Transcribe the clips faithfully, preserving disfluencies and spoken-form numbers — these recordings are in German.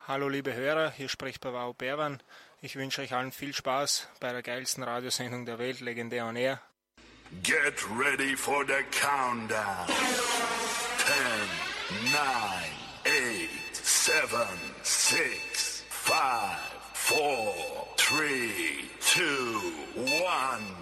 Hallo liebe Hörer, hier spricht Pavao Berwan. Ich wünsche euch allen viel Spaß bei der geilsten Radiosendung der Welt, Legendär on Air. Get ready for the countdown. ten, nine, eight, seven, six, five, four, three, two, one.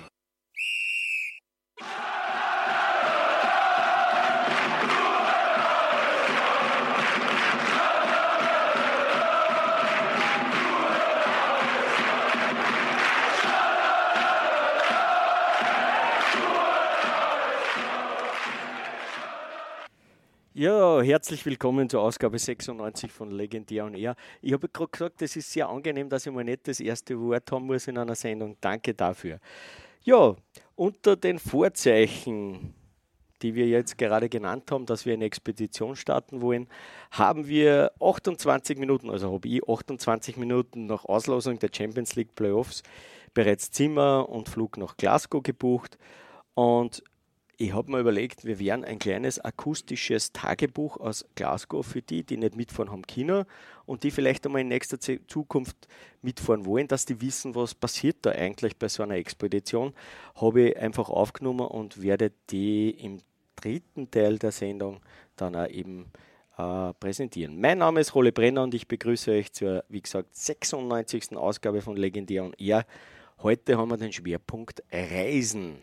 Ja, herzlich willkommen zur Ausgabe sechsundneunzig von Legendär on Air. Ich habe gerade gesagt, es ist sehr angenehm, dass ich mal nicht das erste Wort haben muss in einer Sendung. Danke dafür. Ja, unter den Vorzeichen, die wir jetzt gerade genannt haben, dass wir eine Expedition starten wollen, haben wir achtundzwanzig Minuten, also habe ich achtundzwanzig Minuten nach Auslosung der Champions League Playoffs bereits Zimmer und Flug nach Glasgow gebucht. Und ich habe mir überlegt, wir werden ein kleines akustisches Tagebuch aus Glasgow für die, die nicht mitfahren haben können und die vielleicht einmal in nächster Zukunft mitfahren wollen, dass die wissen, was passiert da eigentlich bei so einer Expedition, habe ich einfach aufgenommen und werde die im dritten Teil der Sendung dann auch eben äh, präsentieren. Mein Name ist Rolle Brenner und ich begrüße euch zur, wie gesagt, sechsundneunzigsten Ausgabe von Legendär on Air. Heute haben wir den Schwerpunkt Reisen.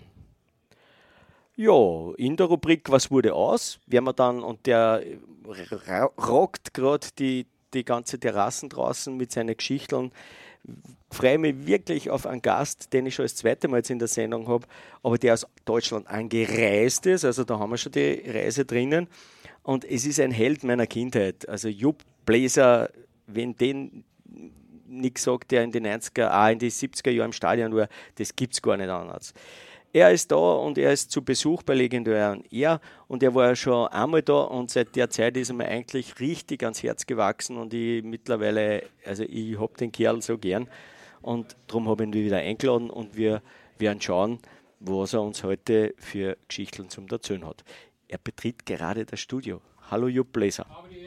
Ja, in der Rubrik Was wurde aus, werden wir dann, und der rockt gerade die, die ganze Terrassen draußen mit seinen Geschichten. Freue mich wirklich auf einen Gast, den ich schon das zweite Mal jetzt in der Sendung habe, aber der aus Deutschland angereist ist, also da haben wir schon die Reise drinnen. Und es ist ein Held meiner Kindheit, also Jupp Bläser, wenn den nicht sagt, der in den neunziger, auch in die siebziger Jahren im Stadion war, das gibt es gar nicht anders. Er ist da und er ist zu Besuch bei Legendär on Air und er war ja schon einmal da und seit der Zeit ist er mir eigentlich richtig ans Herz gewachsen und ich mittlerweile, also ich habe den Kerl so gern und darum habe ich ihn wieder eingeladen und wir werden schauen, was er uns heute für Geschichten zum Erzählen hat. Er betritt gerade das Studio. Hallo Jupp Bläser.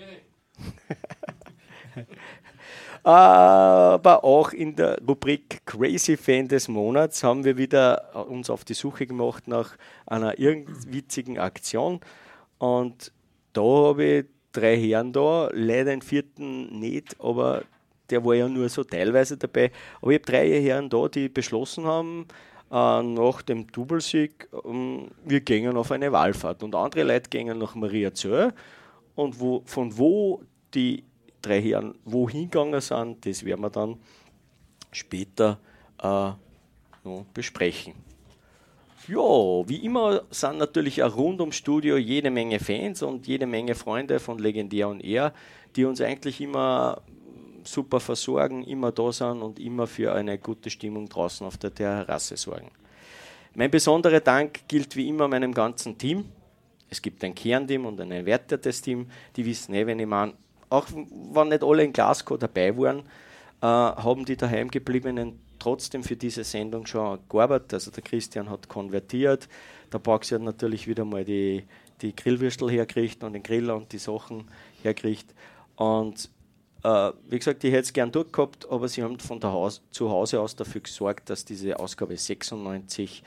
Aber auch in der Rubrik Crazy Fan des Monats haben wir wieder uns auf die Suche gemacht nach einer irgend witzigen Aktion. Und da habe ich drei Herren da, leider den vierten nicht, aber der war ja nur so teilweise dabei. Aber ich habe drei Herren da, die beschlossen haben, äh, nach dem Doublesieg, ähm, wir gehen auf eine Wallfahrt. Und andere Leute gehen nach Mariazell. Und wo, von wo die drei Herren wohin gegangen sind, das werden wir dann später äh, noch besprechen. Ja, wie immer sind natürlich auch rund ums Studio jede Menge Fans und jede Menge Freunde von Legendär on Air, die uns eigentlich immer super versorgen, immer da sind und immer für eine gute Stimmung draußen auf der Terrasse sorgen. Mein besonderer Dank gilt wie immer meinem ganzen Team. Es gibt ein Kernteam und ein erweitertes Team, die wissen eh, wenn ich meine, auch wenn nicht alle in Glasgow dabei waren, äh, haben die daheimgebliebenen trotzdem für diese Sendung schon gearbeitet. Also der Christian hat konvertiert, der Baxi hat natürlich wieder mal die, die Grillwürstel hergekriegt und den Griller und die Sachen hergekriegt. Und äh, wie gesagt, ich hätte es gern durchgehabt, aber sie haben von der Haus, zu Hause aus dafür gesorgt, dass diese Ausgabe sechsundneunzig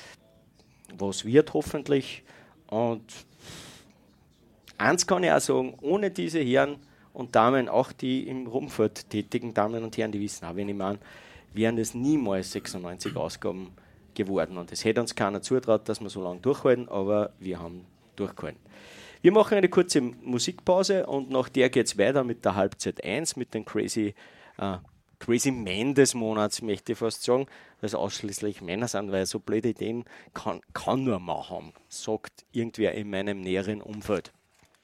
was wird, hoffentlich. Und eins kann ich auch sagen, ohne diese Herren und Damen, auch die im Rumfahrt tätigen Damen und Herren, die wissen auch, wenn ich meine, wären das niemals sechsundneunzig Ausgaben geworden. Und es hätte uns keiner zutraut, dass wir so lange durchhalten, aber wir haben durchgehalten. Wir machen eine kurze Musikpause und nach der geht es weiter mit der Halbzeit eins, mit den Crazy, äh, Crazy Men des Monats, möchte ich fast sagen, weil es ausschließlich Männer sind, weil so blöde Ideen kann, kann nur Mann haben, sagt irgendwer in meinem näheren Umfeld.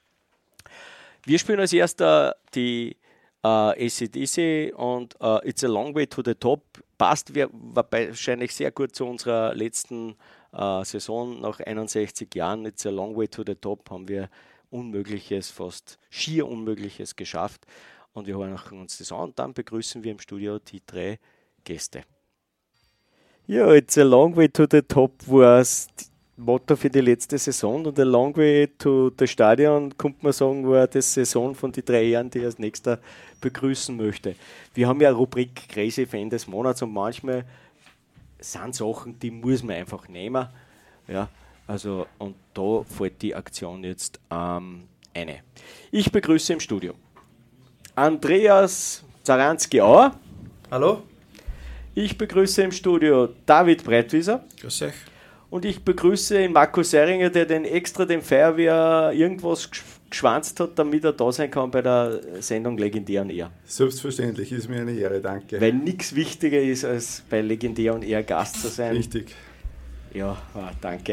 Wir spielen als erster die äh, A C D C und äh, It's a Long Way to the Top. Passt wir, war wahrscheinlich sehr gut zu unserer letzten äh, Saison nach einundsechzig Jahren. It's a Long Way to the Top haben wir Unmögliches, fast schier Unmögliches geschafft. Und wir hören uns das an und dann begrüßen wir im Studio die drei Gäste. Ja, It's a Long Way to the Top war Motto für die letzte Saison und A Long Way to the Stadion, könnte man sagen, war die Saison von den drei Jahren, die ich als nächster begrüßen möchte. Wir haben ja eine Rubrik Crazy Fan des Monats und manchmal sind Sachen, die muss man einfach nehmen. Ja, also, und da fällt die Aktion jetzt ähm, eine. Ich begrüße im Studio Andreas Zaranski-Auer. Hallo. Ich begrüße im Studio David Breitwieser. Grüß euch. Und ich begrüße den Markus Seringer, der den extra dem Feuerwehr irgendwas geschwanzt hat, damit er da sein kann bei der Sendung Legendär on Air. Selbstverständlich, ist mir eine Ehre, danke. Weil nichts wichtiger ist, als bei Legendär on Air Gast zu sein. Richtig. Ja, ah, danke.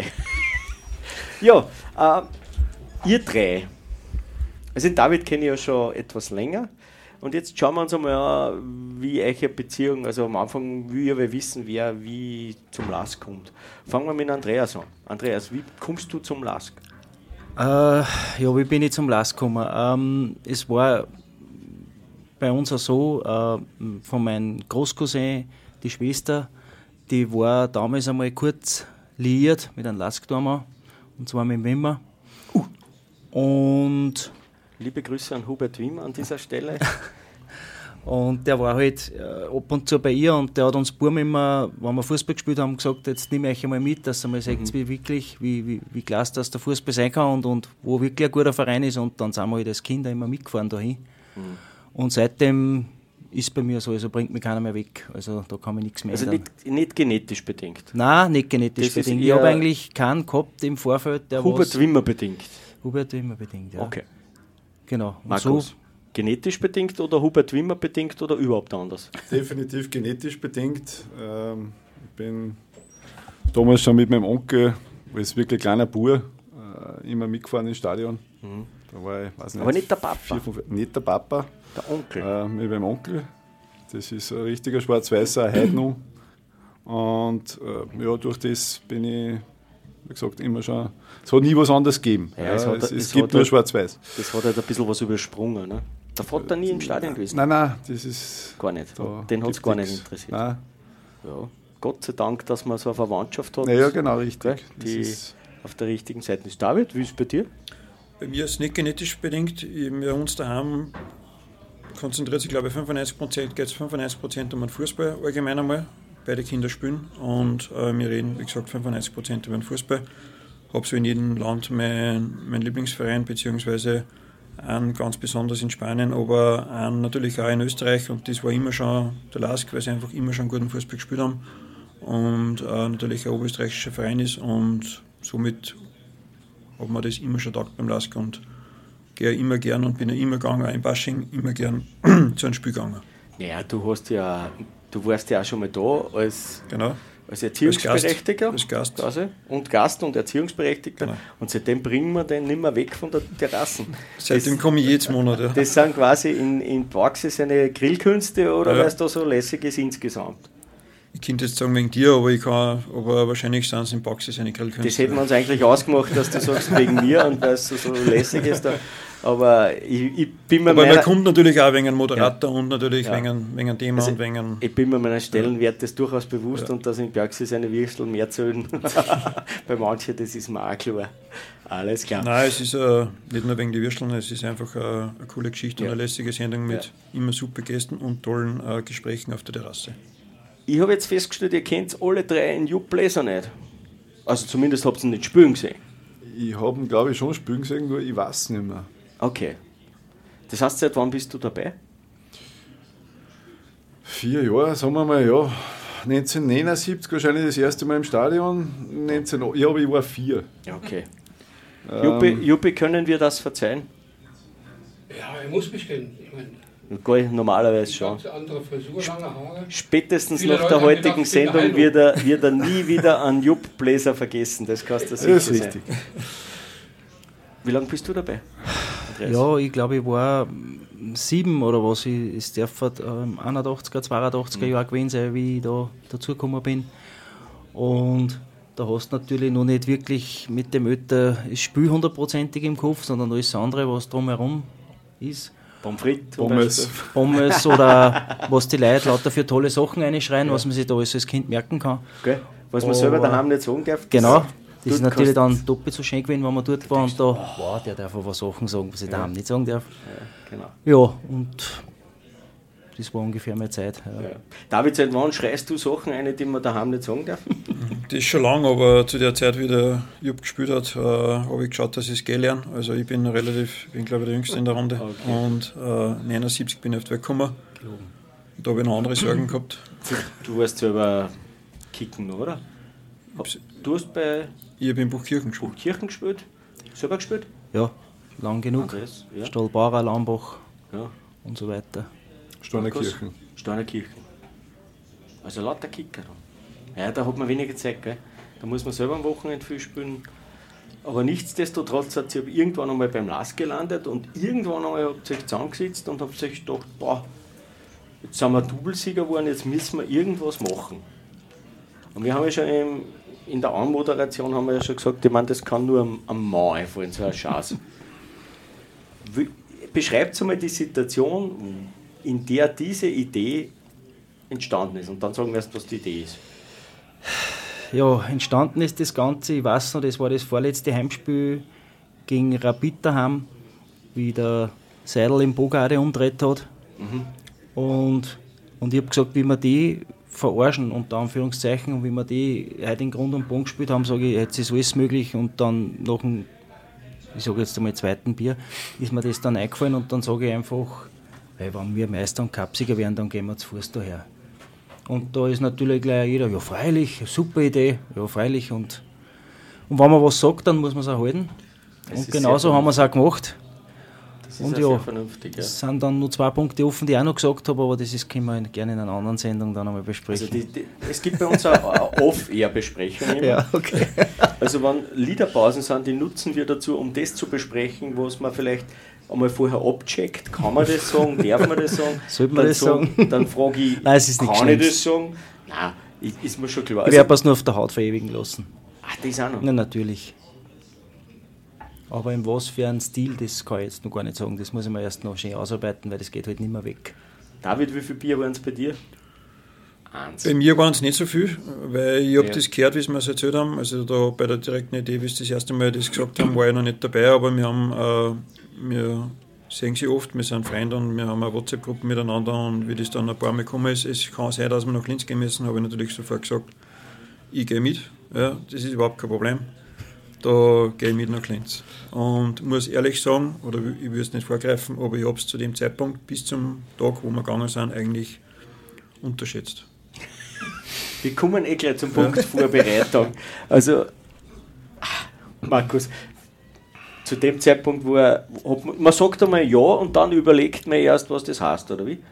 ja, äh, ihr drei. Also den David kenne ich ja schon etwas länger. Und jetzt schauen wir uns einmal an, wie eure Beziehung, also am Anfang will ich aber wissen, wer wie zum Lask kommt. Fangen wir mit Andreas an. Andreas, wie kommst du zum Lask? Äh, ja, wie bin ich zum Lask gekommen? Ähm, es war bei uns auch so, äh, von meinem Großcousin, die Schwester, die war damals einmal kurz liiert mit einem Lask-Dormann, und zwar mit dem Wimmer. Uh. Und liebe Grüße an Hubert Wimmer an dieser Stelle. Und der war halt äh, ab und zu bei ihr und der hat uns Buben immer, wenn wir Fußball gespielt haben, gesagt, jetzt nehme ich euch einmal mit, dass ihr mal seht, mhm. wie wirklich, wie, wie, wie klasse das der Fußball sein kann und, und wo wirklich ein guter Verein ist. Und dann sind wir halt als Kinder immer mitgefahren dahin. Mhm. Und seitdem ist bei mir so, also bringt mich keiner mehr weg. Also da kann mich nichts mehr Also ändern. nicht, nicht genetisch bedingt? Nein, nicht genetisch das bedingt. Ich habe eigentlich keinen gehabt im Vorfeld, der Hubert was... Wimmer bedingt? Hubert Wimmer bedingt, ja. Okay. Genau. Und Markus, so, genetisch bedingt oder Hubert Wimmer bedingt oder überhaupt anders? Definitiv genetisch bedingt. Ähm, ich bin damals schon mit meinem Onkel, als wirklich kleiner Bub, äh, immer mitgefahren ins Stadion. Mhm. Da war ich, weiß nicht, aber nicht der Papa? Vier, fünf, nicht der Papa. Der Onkel? Äh, mit meinem Onkel. Das ist ein richtiger schwarz-weißer Heidnu. Und äh, ja, durch das bin ich, wie gesagt, immer schon. Es hat nie was anderes gegeben. Ja, ja, es, hat, es, es es gibt nur halt, schwarz-weiß. Das hat halt ein bisschen was übersprungen. Ne? Der Vater nie im Stadion gewesen? Nein, nein, das ist. Gar nicht. Den hat es gar nicht interessiert. Nein. Ja, Gott sei Dank, dass man so eine Verwandtschaft hat. Ja, genau, richtig. Die auf der richtigen Seite ist. David, wie ist es bei dir? Bei mir ist es nicht genetisch bedingt. Bei uns daheim konzentriert sich, glaube ich, fünfundneunzig Prozent, geht es fünfundneunzig Prozent um den Fußball allgemein einmal. Beide Kinder spielen und äh, wir reden, wie gesagt, fünfundneunzig Prozent über den Fußball. Habe so in jedem Land mein, mein Lieblingsverein, beziehungsweise einen ganz besonders in Spanien, aber einen natürlich auch in Österreich, und das war immer schon der Lask, weil sie einfach immer schon guten Fußball gespielt haben und äh, natürlich ein oberösterreichischer Verein ist, und somit hat man das immer schon gedacht beim Lask und gehe immer gern und bin ja immer gegangen, auch in Basching, immer gern zu einem Spiel gegangen. Ja, du hast ja, du warst ja auch schon mal da als, genau. als Erziehungsberechtigter als Gast. Gast. und Gast und Erziehungsberechtigter. Genau. Und seitdem bringen wir den nicht mehr weg von der Terrassen. Seitdem komme ich jedes Monat. Ja. Das sind quasi in, in Praxis eine Grillkünste, oder ja. weil es da so lässig ist insgesamt? Ich könnte jetzt sagen wegen dir, aber ich kann, aber wahrscheinlich sind es in Praxis eine Grillkünste. Das hätten wir uns eigentlich ausgemacht, dass du sagst wegen mir und weil es so, so lässig ist. Da. Aber ich, ich bin mir Aber meiner, man kommt natürlich auch wegen einem Moderator ja. und natürlich ja. wegen, einem, wegen einem Thema also und wegen einem, ich bin mir meiner Stellenwert des durchaus bewusst, ja. und dass in Praxis eine Würstel mehr zählen. Bei manchen, das ist mir auch klar. Alles klar. Nein, es ist äh, nicht nur wegen die Würsteln, es ist einfach äh, eine coole Geschichte, ja. und eine lässige Sendung mit ja. immer super Gästen und tollen äh, Gesprächen auf der Terrasse. Ich habe jetzt festgestellt, ihr kennt alle drei in Jupp Bläser nicht. Also zumindest habt ihr ihn nicht spielen gesehen. Ich habe ihn, glaube ich, schon spielen gesehen, nur ich weiß nicht mehr. Okay. Das heißt, seit wann bist du dabei? Vier Jahre, sagen wir mal, ja. neunzehnhundertneunundsiebzig wahrscheinlich das erste Mal im Stadion. neunzehn, ja, aber ich war vier. Okay. Ähm, Juppie, Juppie, können wir das verzeihen? Ja, er muss bestimmt. Ich meine, normalerweise schon. Andere Frisur, lange Haare. Spätestens Viele nach Leute der haben heutigen gedacht, Sendung wird er, wird er nie wieder an Jupp Bläser vergessen. Das kannst du sicher das ist sein. richtig. Wie lange bist du dabei, Andreas? Ja, ich glaube, ich war sieben oder was. Ich, es darf ähm, einundachtziger, zweiundachtziger mhm. Jahre gewesen sein, wie ich da dazugekommen bin. Und da hast du natürlich noch nicht wirklich mit dem Ötter das Spiel hundertprozentig im Kopf, sondern alles andere, was drumherum ist. Pommes frites, Pommes. Pommes oder was die Leute lauter für tolle Sachen reinschreien, ja. was man sich da alles als Kind merken kann. Okay. Was man Aber selber daheim nicht sagen darf. Genau. Das ist natürlich dann doppelt so schön gewesen, wenn man dort war und da, wow, der darf aber Sachen sagen, was ich ja. daheim nicht sagen darf. Ja, genau. Ja, und das war ungefähr meine Zeit. Ja. Ja. David, seit wann schreist du Sachen ein, die man daheim nicht sagen darf? Das ist schon lang, aber zu der Zeit, wie der Jupp gespielt hat, äh, habe ich geschaut, dass ich es gehen lerne. Also ich bin relativ, bin glaube ich der Jüngste in der Runde. Okay. Und äh, neunundsiebzig bin ich auf die Welt gekommen. Da habe ich noch andere Sorgen gehabt. Du warst selber kicken, oder? Du hast bei ich habe in Buchkirchen gespielt. Buchkirchen gespielt? Selber gespielt? Ja, lang genug. Andres, ja. Stahlbara, Lambach ja. und so weiter. Steinerkirchen. Steinerkirchen. Also lauter Kicker. Ja, da hat man weniger Zeit, gell? Da muss man selber am Wochenende viel spielen. Aber nichtsdestotrotz hat sie irgendwann einmal beim Lask gelandet und irgendwann einmal habt ihr euch zusammengesetzt und habt euch gedacht, boah, jetzt sind wir Doublesieger geworden, jetzt müssen wir irgendwas machen. Und wir haben ja schon im, in der Anmoderation haben wir ja schon gesagt, ich meine, das kann nur am, am Mann einfallen, so eine Chance. Beschreibt einmal die Situation, in der diese Idee entstanden ist. Und dann sagen wir erst, was die Idee ist. Ja, entstanden ist das Ganze, ich weiß noch, das war das vorletzte Heimspiel gegen Rapid daheim, wie der Seidel im Bogarde umgedreht hat. Mhm. Und, und ich habe gesagt, wie wir die verarschen, unter Anführungszeichen, und wie wir die heute in Grund und Boden gespielt haben, sage ich, jetzt ist alles möglich. Und dann nach dem, ich sage jetzt einmal, zweiten Bier, ist mir das dann eingefallen und dann sage ich einfach, weil wenn wir Meister und Cupsieger werden, dann gehen wir zu Fuß daher. Und da ist natürlich gleich jeder, ja freilich, super Idee, ja freilich. Und, und wenn man was sagt, dann muss man es auch halten. Das und genauso haben wir es auch gemacht. Das ist und ja, ja, vernünftig. Ja. Es sind dann nur zwei Punkte offen, die ich auch noch gesagt habe, aber das ist, können wir gerne in einer anderen Sendung dann einmal besprechen. Also die, die, es gibt bei uns auch Off-Air-Besprechungen. Ja, okay. Also wenn Liederpausen sind, die nutzen wir dazu, um das zu besprechen, was man vielleicht einmal vorher abcheckt. Kann man das sagen? Darf man das sagen? Sollte man das sagen? sagen? Dann frage ich, nein, es ist nicht kann Schlimmes. ich das sagen? Nein, ist mir schon klar. Ich werde es nur auf der Haut verewigen lassen. Ach, das auch noch? Ja, natürlich. Aber in was für einem Stil, das kann ich jetzt noch gar nicht sagen. Das muss ich mir erst noch schön ausarbeiten, weil das geht halt nicht mehr weg. David, wie viel Bier waren es bei dir? Eins. Bei mir waren es nicht so viel, weil ich habe ja. das gehört, wie sie mir es erzählt haben. Also da bei der direkten Idee, wie sie das erste Mal das gesagt haben, war ich noch nicht dabei, aber wir haben, äh, wir sehen sie oft, wir sind Freunde und wir haben eine WhatsApp-Gruppe miteinander und wie das dann ein paar Mal gekommen ist, es kann sein, dass wir nach Linz gehen müssen, habe ich natürlich sofort gesagt, ich gehe mit, ja, das ist überhaupt kein Problem. Da gehe ich mit nach Linz. Und muss ehrlich sagen, oder ich will es nicht vorgreifen, aber ich habe es zu dem Zeitpunkt bis zum Tag, wo wir gegangen sind, eigentlich unterschätzt. Wir kommen eh gleich zum Punkt ja. Vorbereitung. Also, Markus, zu dem Zeitpunkt, wo er, man sagt einmal ja und dann überlegt man erst, was das heißt, oder wie?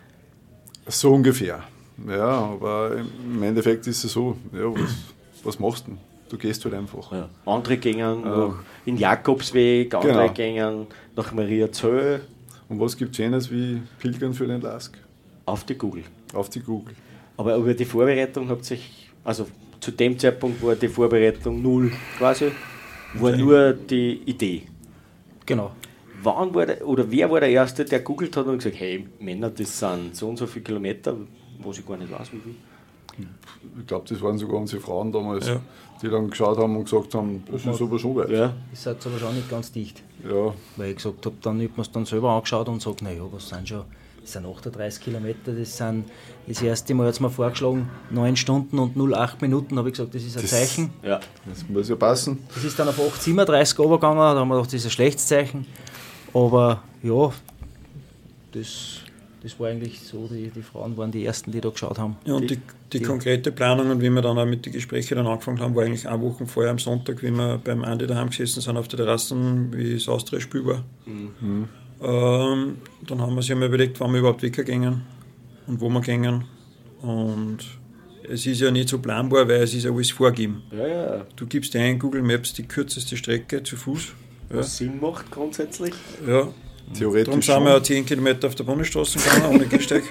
So ungefähr. Ja, aber im Endeffekt ist es so, ja, was, was machst du denn? Du gehst halt einfach. Ja. Andere gehen nach, in Jakobsweg, andere genau. gehen nach Mariazell. Und was gibt es Schönes wie Pilgern für den Lask? Auf die Google. Auf die Google. Aber über die Vorbereitung habt sich, also zu dem Zeitpunkt war die Vorbereitung null quasi, war okay. nur die Idee. Genau. Wann war der, oder wer war der Erste, der googelt hat und gesagt, hey Männer, das sind so und so viele Kilometer, was ich gar nicht weiß, wie viel. Ich glaube, das waren sogar unsere Frauen damals, ja. die dann geschaut haben und gesagt haben, das ist aber schon weit. Ja. Das ist aber schon nicht ganz dicht. Ja. Weil ich gesagt habe, dann habe ich mir es dann selber angeschaut und gesagt, naja, was sind schon, das sind achtunddreißig Kilometer, das sind, das erste Mal hat es mir vorgeschlagen, neun Stunden und null Komma acht Minuten, habe ich gesagt, das ist ein das, Zeichen. Ja. Das muss ja passen. Das ist dann auf acht Komma siebenunddreißig runtergegangen, da haben wir gedacht, das ist ein schlechtes Zeichen. Aber ja, das... Das war eigentlich so, die, die Frauen waren die Ersten, die da geschaut haben. Ja, und die, die, die konkrete Planung und wie wir dann auch mit den Gesprächen dann angefangen haben, war eigentlich eine Woche vorher am Sonntag, wie wir beim Andi daheim gesessen sind auf der Terrasse, wie das Austria-Spiel war. Mhm. Ähm, dann haben wir sich einmal überlegt, wann wir überhaupt weggehen und wo wir gehen. Und es ist ja nicht so planbar, weil es ist ja alles vorgegeben. Ja, ja. Du gibst ein in Google Maps die kürzeste Strecke zu Fuß. Was ja. Sinn macht grundsätzlich. Ja. Theoretisch Darum sind wir auch zehn Kilometer auf der Bundesstraße gegangen, ohne Gehsteig.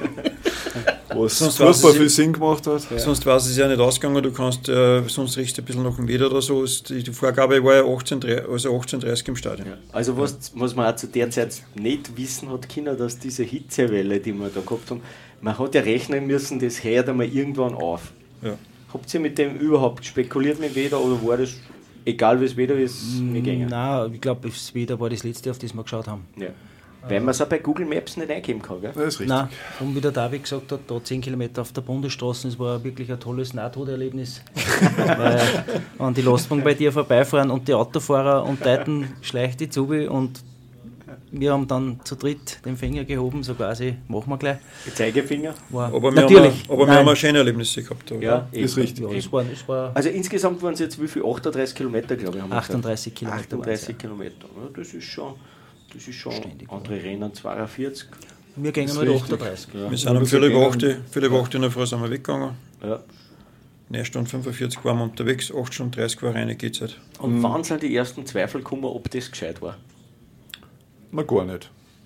Was super viel Sinn gemacht hat. Ja. Sonst war es ja nicht ausgegangen, du kannst, äh, sonst riechst du ein bisschen nach dem Leder oder so. Die, die Vorgabe war ja achtzehn, also achtzehn Uhr dreißig im Stadion. Ja. Also was, was man auch zu der Zeit nicht wissen hat können, dass diese Hitzewelle, die wir da gehabt haben, man hat ja rechnen müssen, das hört einmal irgendwann auf. Ja. Habt ihr mit dem überhaupt spekuliert mit Wetter oder war das Egal wie es wieder ist, wir gehen. Nein, ich glaube, das wieder war das letzte, auf das wir geschaut haben. Ja. Weil man es auch bei Google Maps nicht eingeben kann, gell? Das ist richtig. Nein, und wie der David gesagt hat, da zehn Kilometer auf der Bundesstraße, das war wirklich ein tolles Nahtoderlebnis. Weil an die Lastwagen bei dir vorbeifahren und die Autofahrer und Leuten schleicht die zu und wir haben dann zu dritt den Finger gehoben, so quasi, machen wir gleich. Die Zeigefinger? War Aber wir natürlich. haben, aber wir haben auch schöne Erlebnisse gehabt. Oder? Ja, Ist richtig. Ja, das war, das war Also insgesamt waren es jetzt wie viel? achtunddreißig Kilometer, glaube ich. Haben wir achtunddreißig gesagt. Kilometer. achtunddreißig Kilometer. Ja, das ist schon, das ist schon andere Rennen zweiundvierzig. Wir gingen Das halt ist richtig. achtunddreißig. Ja. Wir sind um viele über acht, viele über acht in der Früh sind wir weggegangen. Ja. neun Stunden fünfundvierzig waren wir unterwegs, acht Stunden dreißig war reine Gehzeit. Und Mhm. wann sind die ersten Zweifel gekommen, ob das gescheit war? Na, gar nicht.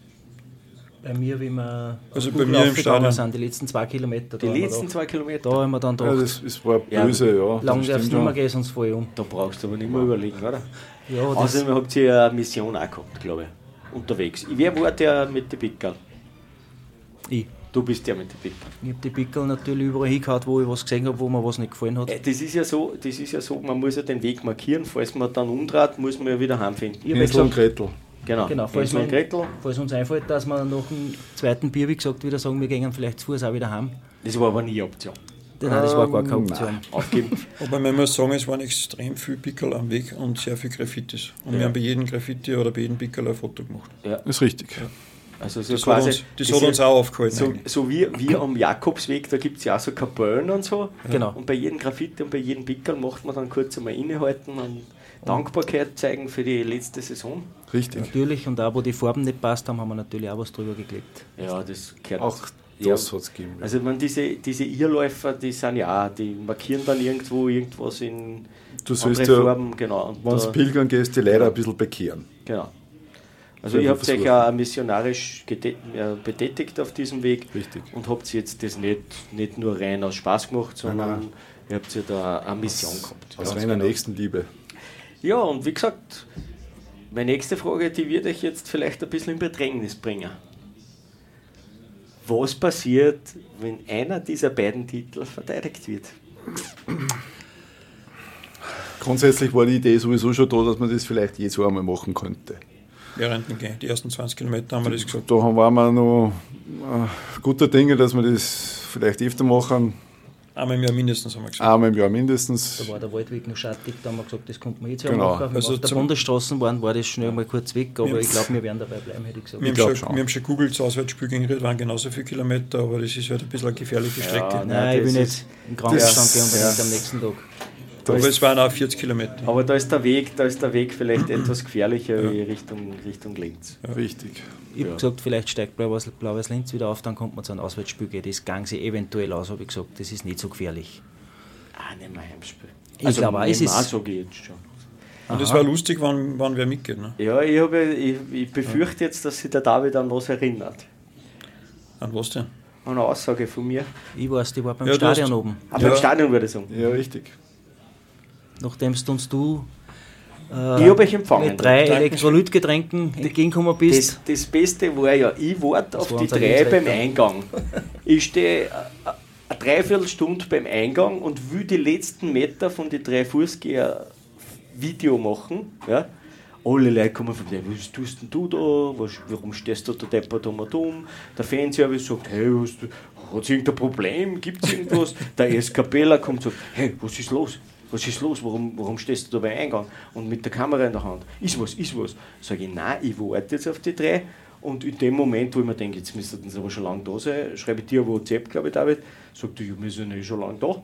Bei mir, wie wir Also auf bei Google mir im aufgegangen Stadion. sind, die letzten zwei Kilometer. Die da haben wir letzten gedacht- zwei Kilometer? Da haben wir dann Ja, gedacht, das, das war Ja, böse, ja. lang das darf es stimmt nicht mehr schon. gehen, sonst fahre ich um. Da brauchst du aber nicht mehr überlegen, oder? Ja, das, Außerdem habt ihr ja eine Mission auch gehabt, glaube ich, unterwegs. Wer war der mit den Pickeln? ich. Du bist der mit den Pickeln. Ich habe die Pickel natürlich überall hingehauen, wo ich was gesehen habe, wo mir was nicht gefallen hat. Äh, Das ist ja so, das ist ja so, man muss ja den Weg markieren, falls man dann umdreht, muss man ja wieder heimfinden. Ich habe Hänsel und gesagt, Gretel. Genau, genau, falls, Hänsel und man, Gretel. falls uns einfällt, dass wir nach dem zweiten Bier, wie gesagt, wieder sagen, wir gehen vielleicht zu Fuß auch wieder heim. Das war aber nie Option. Nein, das war gar keine Ähm, Option. Aufgeben. Aber man muss sagen, es waren extrem viele Pickel am Weg und sehr viele Graffitis. Und Ja. wir haben bei jedem Graffiti oder bei jedem Pickel ein Foto gemacht. Das ist richtig. Also so Das, quasi, hat uns, das das hat uns ist- auch aufgehalten. So, eigentlich. so wie, wie am Jakobsweg, da gibt es ja auch so Kapellen und so. Genau. Und bei jedem Graffiti und bei jedem Pickel macht man dann kurz einmal innehalten und Dankbarkeit zeigen für die letzte Saison. Richtig. Natürlich, und auch wo die Farben nicht passt haben, haben wir natürlich auch was drüber geklebt. Ja, das gehört Auch ja. das hat es gegeben. Also man, diese, diese Irrläufer, die sind ja auch, die markieren dann irgendwo irgendwas in Du sollst andere ja, Farben. Genau. Und wenn da- du pilgern gehst, die leider ein bisschen bekehren. Genau. Also Ja, ihr wir habt euch versuchen. ja missionarisch gete- äh, betätigt auf diesem Weg Richtig. und habt jetzt das nicht, nicht nur rein aus Spaß gemacht, sondern nein. ihr habt ja da eine Mission gehabt. Aus Ganz reiner genau. Nächstenliebe. Ja, und wie gesagt, meine nächste Frage, die wird euch jetzt vielleicht ein bisschen in Bedrängnis bringen. Was passiert, wenn einer dieser beiden Titel verteidigt wird? Grundsätzlich war die Idee sowieso schon da, dass man das vielleicht je so einmal machen könnte. Während dem Gehen, die ersten zwanzig Kilometer haben wir das gesagt. Da waren wir noch äh, guter Dinge, dass wir das vielleicht öfter machen. Einmal im Jahr mindestens, haben wir gesagt. Einmal im Jahr mindestens. Da war der Waldweg noch schattig, da haben wir gesagt, das konnte man jetzt ja Genau. machen. Wenn Also wir auf der zum- Bundesstraße waren, war das schnell mal kurz weg, aber Wir- ich glaube, wir werden dabei bleiben, hätte ich gesagt. Wir haben, glaub schon, schon. wir haben schon gegoogelt, das Auswärtsspiel gegen Ried waren genauso viele Kilometer, aber das ist halt ein bisschen eine gefährliche Strecke. nein, Nein, ich das will ist- nicht in den Krankenstand das- gehen unbedingt ja. am nächsten Tag. aber es waren auch vierzig Kilometer. Aber da ist der Weg, da ist der Weg vielleicht etwas gefährlicher wie Richtung, Richtung Linz. Richtig. Ich habe Ja. gesagt, vielleicht steigt Blau-Weiß Blau-Weiß Linz wieder auf, dann kommt man zu einem Auswärtsspiel gehen. Das gang sie eventuell aus, habe ich gesagt, das ist nicht so gefährlich. Ah, nicht mehr Heimspiel. Ich glaube auch, es nehmen wir ist- auch, sage ich jetzt schon. Und es war lustig, wann, wann wer mitgeht. Ne? Ja, ich, habe, ich, ich befürchte jetzt, dass sich der David an was erinnert. An was denn? An eine Aussage von mir. Ich weiß, die war beim Ja, du Stadion hast- oben. Aber Ja. im Stadion würde ich sagen. Ja, richtig. Nachdem du uns du äh, Ich habe euch empfangen. mit drei Dankeschön. Elektrolytgetränken entgegengekommen bist. Das, das Beste war ja, ich warte auf war die unser drei beim Newsletter. Eingang. Ich stehe äh, eine Dreiviertelstunde beim Eingang und will die letzten Meter von den drei Fußgänger Video machen. Ja. Alle Leute kommen von dir, was tust denn du da? Was, warum stehst du da deppert um und um? Der Fanservice sagt, hey, hast du, hat es irgendein Problem? Gibt es irgendwas? Der Escapella kommt und sagt, hey, was ist los? Was ist los? Warum, warum stehst du da beim Eingang? Und mit der Kamera in der Hand. Ist was, ist was? Sag ich, nein, ich warte jetzt auf die drei. Und in dem Moment, wo ich mir denke, jetzt müssten sie aber schon lange da sein, schreibe ich dir auf WhatsApp, glaube ich, David, sagt er, ja, wir sind eh schon lange da.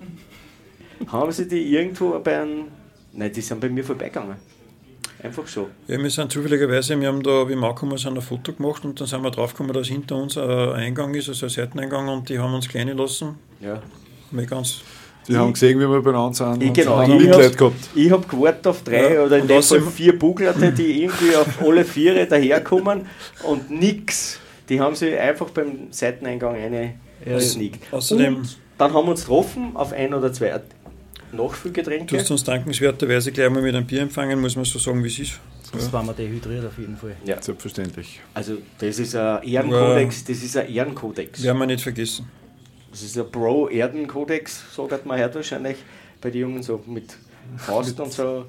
Haben sie die irgendwo bei einem, nein, die sind bei mir vorbeigegangen. Einfach so. Ja, wir sind zufälligerweise, wir haben da, wie wir angekommen sind, ein Foto gemacht und dann sind wir draufgekommen, dass hinter uns ein Eingang ist, also ein Seiteneingang, und die haben uns klein lassen. Ja. Mir ganz. Die haben gesehen, wie wir beieinander sind. Ich, und genau, haben ich Mitleid habe gehabt. ich hab gewartet auf drei Ja, oder in und dem Fall außerdem- vier Buglerte, die irgendwie auf alle Viere daherkommen und nix. Die haben sie einfach beim Seiteneingang eine Ja, gesneakt. außerdem- Und dann haben wir uns getroffen auf ein oder zwei Nachfüllgetränke. Du hast uns dankenswerterweise gleich mal mit einem Bier empfangen, muss man so sagen, wie es ist. Sonst waren wir dehydriert auf jeden Fall. Ja. Selbstverständlich. Also das ist ein Ehrenkodex, das ist ein Ehrenkodex. Werden wir nicht vergessen. Das ist ein Bro-Erdenkodex, sagt man heute wahrscheinlich bei den Jungen so mit Faust und so.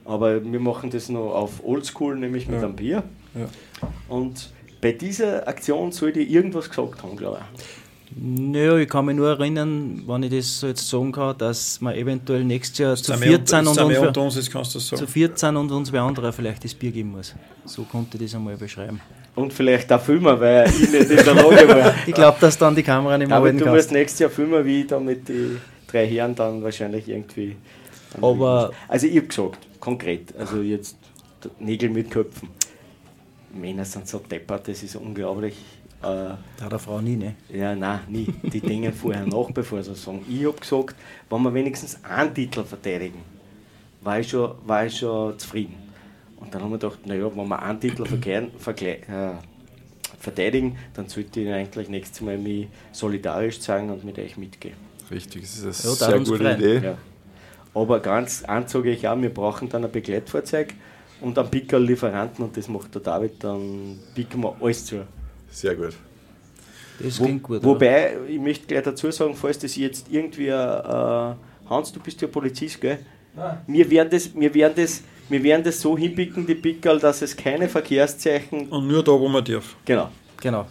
Aber wir machen das noch auf Oldschool, nämlich mit Ja. einem Bier. Ja. Und bei dieser Aktion sollte ich irgendwas gesagt haben, glaube ich. Naja, ich kann mich nur erinnern, wenn ich das so jetzt sagen kann, dass wir eventuell nächstes Jahr zu Sind wir viert sind unter- und, sind wir uns, unter uns, jetzt kannst du das zu sagen. viert sind und uns wer anderer vielleicht das Bier geben muss. So konnte ich das einmal beschreiben. Und vielleicht auch filmen, weil ich nicht in der Lage war. Ich glaube, dass dann die Kamera nicht mehr Aber arbeiten du kann. musst nächstes Jahr filmen, wie ich da mit den drei Herren dann wahrscheinlich irgendwie. Aber- Also ich habe gesagt, konkret, also jetzt Nägel mit Köpfen. Männer sind so deppert, das ist unglaublich. Äh, Da der Frau nie, ne? ja, nein, nie. Die denken vorher nach, bevor sie sagen. Ich habe gesagt, wenn wir wenigstens einen Titel verteidigen, war ich schon, war ich schon zufrieden. Und dann haben wir gedacht, naja, wenn wir einen Titel verkehren, vergle- äh, verteidigen, dann sollte ich eigentlich nächstes Mal mich solidarisch zeigen und mit euch mitgehen. Richtig, das ist eine Ja, darf sehr uns gute freuen. Idee. Ja. Aber ganz eins sage ich auch, wir brauchen dann ein Begleitfahrzeug und einen Pickerl-Lieferanten und das macht der David, dann picken wir alles zu. Sehr gut. Das Wo, klingt gut. oder? wobei, ich möchte gleich dazu sagen, falls das jetzt irgendwie, äh, Hans, du bist ja Polizist, gell? Nein. Wir werden das, wir werden das, wir werden das so hinpicken, die Pickerl, dass es keine Verkehrszeichen, Und nur da, wo man darf. genau. Genau.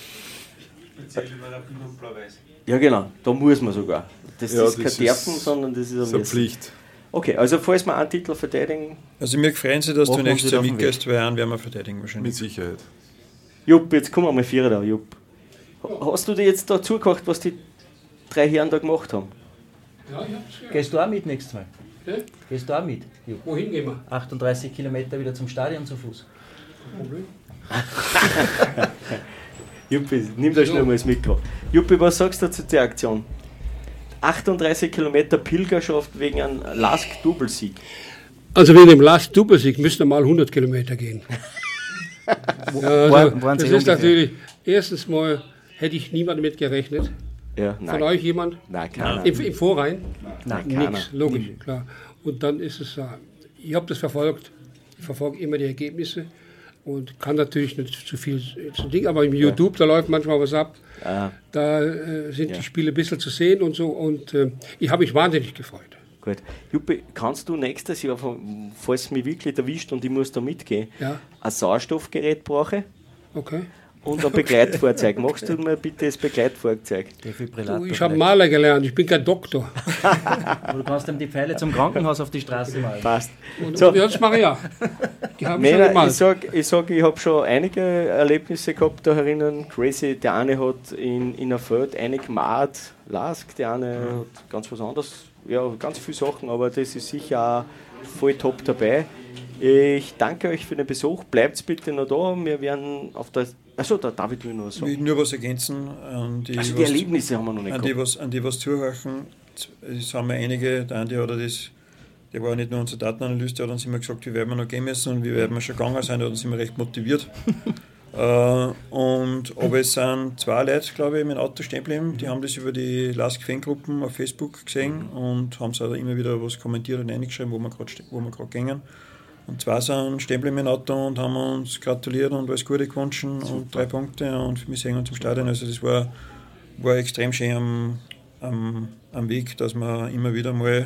Ja genau, da muss man sogar. Das Ja, ist das kein ist- Dürfen, sondern das ist ein Das ist eine Müssen. Pflicht. Okay, also falls wir einen Titel verteidigen, Also mir freuen Sie, dass Machen du wir nächstes uns Jahr wieder auf den mitgehst, weil einen werden wir verteidigen Mit wahrscheinlich. Sicherheit. Jupp, jetzt kommen wir mal vier da, Jupp. Hast du dir jetzt da zugehört, was die drei Herren da gemacht haben? Ja, ich hab's gehört. Gehst du auch mit nächstes Mal? Ja? Gehst du auch mit? Jo. Wohin gehen wir? achtunddreißig Kilometer wieder zum Stadion zu Fuß. Kein Problem. Juppi, nimm da schnell mal das Mikro. Juppi, was sagst du zu der Aktion? achtunddreißig Kilometer Pilgerschaft wegen einem Lask-Doublesieg. Also wegen dem Last Doublesieg müssten wir mal hundert Kilometer gehen. ja, also, Waren- waren Sie das ist ungefähr? natürlich, erstens mal hätte ich niemand damit gerechnet. Ja, Von nein. euch jemand? Nein, keiner. Im, Im Vorrein? Nein, keiner. Nix, logisch, klar. Und dann ist es, äh, ich habe das verfolgt, ich verfolge immer die Ergebnisse und kann natürlich nicht zu viel zu Ding, aber im YouTube, da läuft manchmal was ab, Ah, da äh, sind Ja. die Spiele ein bisschen zu sehen und so und äh, ich habe mich wahnsinnig gefreut. gut. Juppi, kannst du nächstes Jahr, falls es mich wirklich erwischt und ich muss da mitgehen, Ja, ein Sauerstoffgerät brauche okay. und ein Begleitfahrzeug? Machst du mir bitte das Begleitfahrzeug? Defibrillator. Du, ich habe vielleicht. Maler gelernt, ich bin kein Doktor. Aber du kannst ihm die Pfeile zum Krankenhaus auf die Straße malen. Passt. Und, So. und ja, das mache ich ja. Die haben schon Männer, ich gemalt. sage, ich, sag, ich habe schon einige Erlebnisse gehabt da herinnen. Crazy, der eine hat in, in einem Feld einig gemalt, Lask, der eine hat ganz was anderes, ja, ganz viele Sachen, aber das ist sicher auch voll top dabei. Ich danke euch für den Besuch, bleibt bitte noch da, wir werden auf der, achso, der David will noch was Ich will sagen. nur was ergänzen an die, Also die was, Erlebnisse haben wir noch nicht an die, gehabt. was, an die was zuhören. Es haben wir einige, der Andi oder das, der war nicht nur unser Datenanalyst, der hat uns immer gesagt, wie werden wir noch gehen müssen und wie werden wir schon gegangen sein, der hat uns immer recht motiviert. äh, und aber es sind zwei Leute, glaube ich, mit dem Auto stehen geblieben, die haben das über die Lask-Fangruppen auf Facebook gesehen und haben auch immer wieder was kommentiert und reingeschrieben, wo wir gerade wo wir gerade gingen. Und zwei sind stehen geblieben im Auto und haben uns gratuliert und alles Gute gewünscht und drei Punkte und wir sehen uns im Stadion. Also das war, war extrem schön am, am, am Weg, dass wir immer wieder mal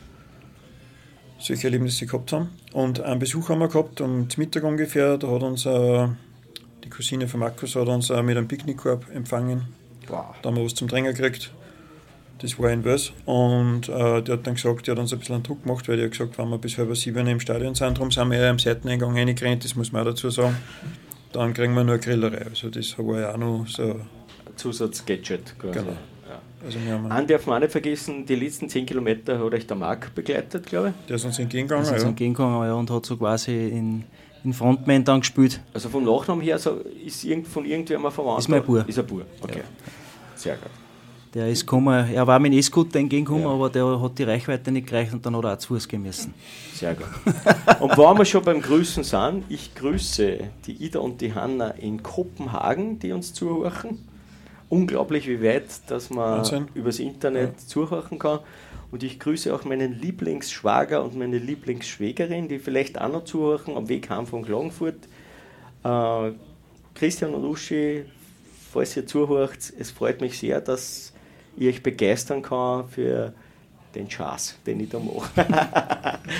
solche Erlebnisse gehabt haben. Und einen Besuch haben wir gehabt, um zum Mittag ungefähr, da hat uns äh, die Cousine von Markus hat uns äh, mit einem Picknickkorb empfangen. Wow. Da haben wir was zum Trinken gekriegt. Das war in Wels. Und äh, der hat dann gesagt, der hat uns ein bisschen einen Druck gemacht, weil der hat gesagt, wenn wir bis halb sieben im Stadion sind, darum sind wir ja am Seiteneingang reingerannt, das muss man auch dazu sagen. Dann kriegen wir nur eine Grillerei. Also das war ja auch noch so. Zusatz-Gadget quasi. Genau. Ja. Also wir haben, Einen darf man auch nicht vergessen, die letzten zehn Kilometer hat euch der Marc begleitet, glaube ich. der ist uns Das entgegengegangen. ist Ja. entgegengegangen, ja, und hat so quasi in, in Frontman dann gespielt. Also vom Nachnamen her so ist irgend, von irgendjemandem verwandt? Ist mein Bub. Ist ein Bub, okay. Sehr gut. Der ist gekommen, er war mit dem E-Scooter entgegengekommen, aber der hat die Reichweite nicht gereicht und dann hat er auch zu Fuß gehen müssen. Sehr gut. Und wenn wir schon beim Grüßen sind, ich grüße die Ida und die Hanna in Kopenhagen, die uns zuhören. Unglaublich, wie weit, dass man Wahnsinn. übers Internet zuhören kann. Und ich grüße auch meinen Lieblingsschwager und meine Lieblingsschwägerin, die vielleicht auch noch zuhören am Weg heim von Klagenfurt. Äh, Christian und Uschi, falls ihr zuhört, es freut mich sehr, dass ich euch begeistern kann für den Schatz, den ich da mache.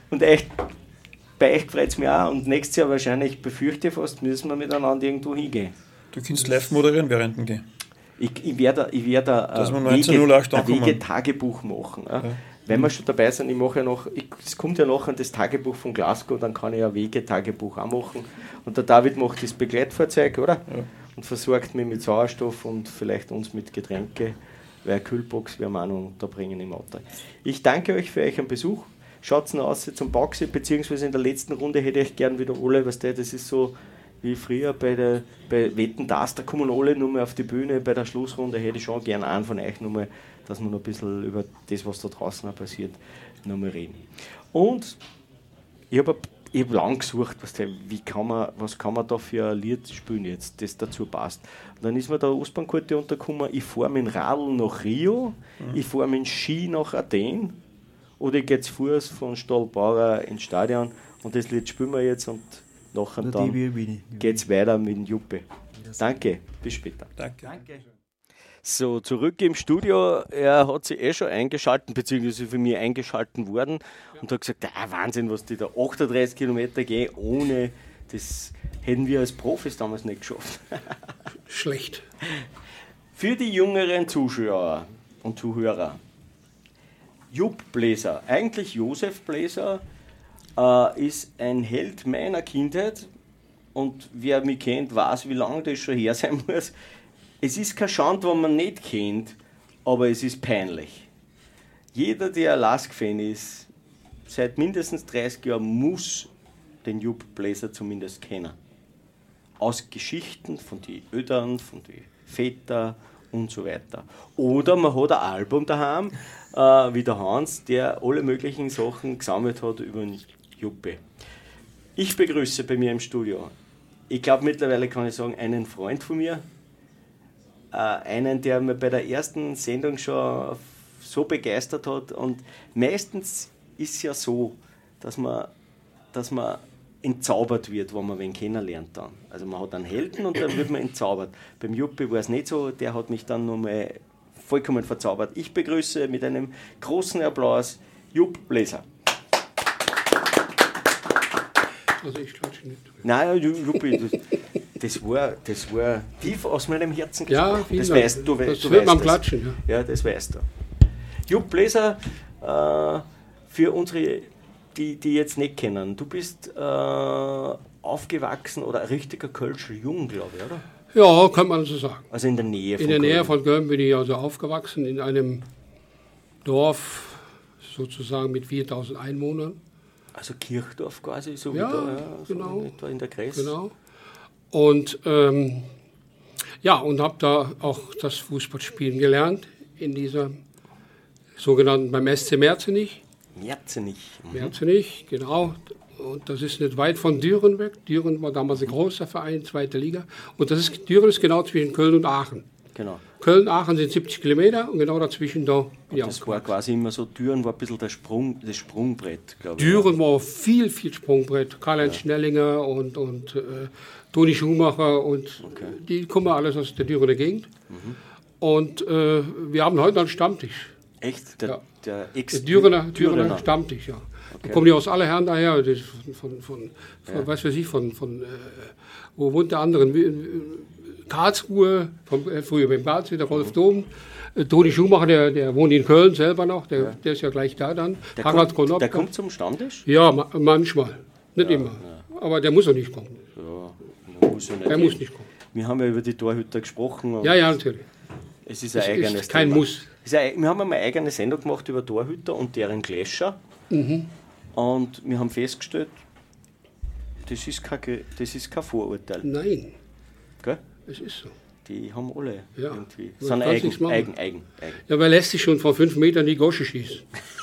Und echt, bei euch freut es mich auch. Und nächstes Jahr wahrscheinlich, befürchte ich fast, müssen wir miteinander irgendwo hingehen. Du kannst live moderieren während dem Gehen. Ich, ich werde ich werd Dass wir ein neunzehn Uhr auch Wege, Wege-Tagebuch machen. Ja. Ja. Wenn wir schon dabei sind, ich mache ja noch, ich, es kommt ja noch an das Tagebuch von Glasgow, dann kann ich ja Wege-Tagebuch auch machen. Und der David macht das Begleitfahrzeug, oder? Ja. Und versorgt mich mit Sauerstoff und vielleicht uns mit Getränke, weil eine Kühlbox werden wir auch noch unterbringen im Auto. Ich danke euch für euren Besuch. Schaut noch aus zum Baxi, beziehungsweise in der letzten Runde hätte ich gern wieder alle, was das ist so wie früher bei der bei Wetten, das, da kommen alle nur mehr auf die Bühne. Bei der Schlussrunde hätte ich schon gern einen von euch nochmal, dass wir noch ein bisschen über das, was da draußen auch passiert, nochmal reden. Und ich habe ich hab lange gesucht, was, wie kann man, was kann man da für ein Lied spielen jetzt, das dazu passt. Und dann ist mir der Ostbahnkarte untergekommen, ich fahre mit dem Radl nach Rio, mhm. ich fahre mit dem Ski nach Athen oder ich gehe zu Fuß von Stahlbauer ins Stadion und das Lied spielen wir jetzt und nachher dann geht es weiter mit dem Juppe. Danke, bis später. Danke. Danke. So, zurück im Studio. Er hat sich eh schon eingeschaltet, beziehungsweise für mich eingeschalten worden und hat gesagt, ah, Wahnsinn, was die da achtunddreißig Kilometer gehen, ohne, das hätten wir als Profis damals nicht geschafft. Schlecht. Für die jüngeren Zuschauer und Zuhörer, Jupp Bläser, eigentlich Josef Bläser, äh, ist ein Held meiner Kindheit und wer mich kennt, weiß, wie lange das schon her sein muss. Es ist kein Schand, was man nicht kennt, aber es ist peinlich. Jeder, der ein Lask-Fan ist, seit mindestens dreißig Jahren muss den Jupp Bläser zumindest kennen. Aus Geschichten von den Eltern, von den Vätern und so weiter. Oder man hat ein Album daheim, äh, wie der Hans, der alle möglichen Sachen gesammelt hat über den Juppe. Ich begrüße bei mir im Studio, ich glaube mittlerweile kann ich sagen, einen Freund von mir, äh, einen, der mir bei der ersten Sendung schon so begeistert hat. Und meistens ist es ja so, dass man, dass man entzaubert wird, wenn man wen kennenlernt dann. Also man hat einen Helden und dann wird man entzaubert. Beim Juppe war es nicht so, der hat mich dann nochmal vollkommen verzaubert. Ich begrüße mit einem großen Applaus Jupp Bläser. Also ich klatsche nicht. Nein, Juppie, das, das, war, das war tief aus meinem Herzen gesprochen. Ja, das weißt du. Das du hört weißt man das. klatschen. Ja. ja, das weißt du. Jupp Bläser, äh, für unsere, die, die jetzt nicht kennen, du bist äh, aufgewachsen oder ein richtiger Kölscher Jung, glaube ich, oder? Ja, kann man so sagen. Also in der Nähe von In der Köln. Nähe von Köln bin ich also aufgewachsen, in einem Dorf sozusagen mit viertausend Einwohnern. Also Kirchdorf quasi, so ja, wie da, ja, so genau, in etwa in der Kreis. Genau. Und ähm, ja, und habe da auch das Fußballspielen gelernt in dieser sogenannten beim S C Merzenich. Merzenich. Mhm. Merzenich, genau. Und das ist nicht weit von Düren weg. Düren war damals ein großer Verein, zweite Liga. Und das ist, Düren ist genau zwischen Köln und Aachen. Genau. Köln-Aachen sind siebzig Kilometer und genau dazwischen da bin ich Das war quasi immer so, Düren war ein bisschen der Sprung, das Sprungbrett, glaube ich. Düren war viel, viel Sprungbrett. Karl-Heinz ja. Schnellinger und, und äh, Toni Schumacher und okay. die kommen alle aus der Dürener Gegend. Mhm. Und äh, wir haben heute einen Stammtisch. Echt? Der, ja. der Ex- der Dürener, Dürener, Dürener Stammtisch, ja. Okay. Da kommen die aus aller Herren daher, das von, von, von, von ja. was weiß ich, von, von äh, wo wohnt der andere? Karlsruhe, vom, äh, früher beim Karlsruhe, der Rolf Dom. Äh, Toni Schumacher, der, der wohnt in Köln selber noch, der, ja. der ist ja gleich da dann. Der, kommt, der kommt zum Stammtisch? Ja, ma manchmal, nicht ja, immer. Ja. Aber der muss auch nicht kommen. Ja, der muss, ja nicht der muss nicht kommen. Wir haben ja über die Torhüter gesprochen. Ja, ja, natürlich. Es ist ein es eigenes ist kein Thema. Muss. Es ist ein, wir haben einmal eine eigene Sendung gemacht über Torhüter und deren Gläscher. Mhm. Und wir haben festgestellt, das ist kein, das ist kein Vorurteil. Nein. Gell? Es ist so. Die haben alle ja. irgendwie. Das sind eigen, eigen, eigen, eigen. Ja, wer lässt sich schon von fünf Metern die Gosche schießen?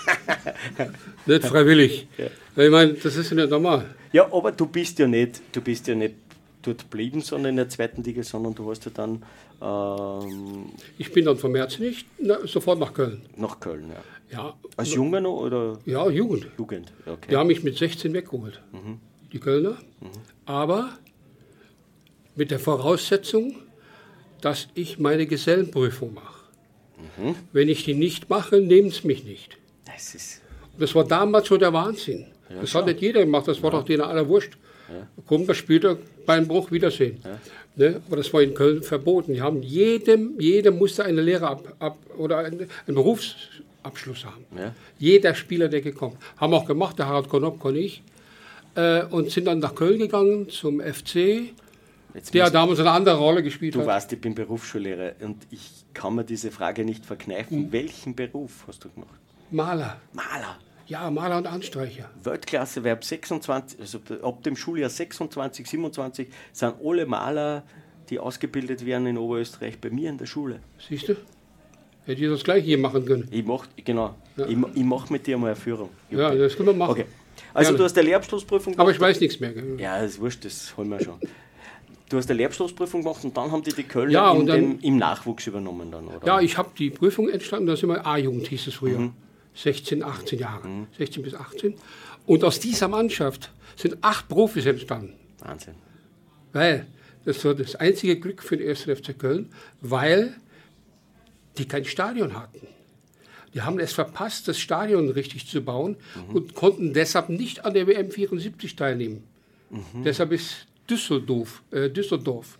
Nicht freiwillig. Ja. Weil ich meine, das ist ja nicht normal. Ja, aber du bist ja nicht, du bist ja nicht dort geblieben, sondern in der zweiten Liga, sondern du hast ja dann... Ähm, ich bin dann vom März nicht na, sofort nach Köln. Nach Köln, ja. Ja. Als Junger noch, oder? Ja, Jugend. Jugend, okay. Die haben mich mit sechzehn weggeholt, mhm. die Kölner. Mhm. Aber mit der Voraussetzung, dass ich meine Gesellenprüfung mache. Mhm. Wenn ich die nicht mache, nehmen sie mich nicht. Das ist... Das war damals so der Wahnsinn. Ja, das klar. Hat nicht jeder gemacht, das war ja. doch denen aller wurscht. Ja. Kommt er später Beinbruch, Wiedersehen. Ja. Ne? Aber das war in Köln verboten. Die haben jedem, jedem musste eine Lehre ab, ab oder einen, einen Berufsabschluss haben. Ja. Jeder Spieler, der gekommen. Haben auch gemacht, der Harald Konopka und ich. Äh, und sind dann nach Köln gegangen zum F C, Jetzt der damals eine andere Rolle gespielt du hat. Du weißt, ich bin Berufsschullehrer und ich kann mir diese Frage nicht verkneifen. Hm. Welchen Beruf hast du gemacht? Maler. Maler? Ja, Maler und Anstreicher. Weltklasse, wer ab sechsundzwanzig, also ab dem Schuljahr sechsundzwanzig, siebenundzwanzig sind alle Maler, die ausgebildet werden in Oberösterreich, bei mir in der Schule. Siehst du? Hätte ich das gleich hier machen können. Ich mach, genau, ja. ich, ich mache mit dir mal eine Führung. Ich ja, das können wir machen. Okay. Also Gerne. Du hast eine Lehrabschlussprüfung gemacht. Aber ich weiß nichts mehr. Gell? Ja, das ist wurscht, das holen wir schon. Du hast eine Lehrabschlussprüfung gemacht und dann haben die die Kölner ja, in dann, dem, im Nachwuchs übernommen dann, oder? Ja, ich habe die Prüfung entstanden, das ist immer A-Jugend, hieß es früher. Mhm. sechzehn, achtzehn Jahre. Mhm. sechzehn bis achtzehn. Und aus dieser Mannschaft sind acht Profis entstanden. Wahnsinn. Weil, das war das einzige Glück für den ersten F C Köln, weil die kein Stadion hatten. Die haben es verpasst, das Stadion richtig zu bauen mhm. und konnten deshalb nicht an der W M vierundsiebzig teilnehmen. Mhm. Deshalb ist Düsseldorf, äh, Düsseldorf.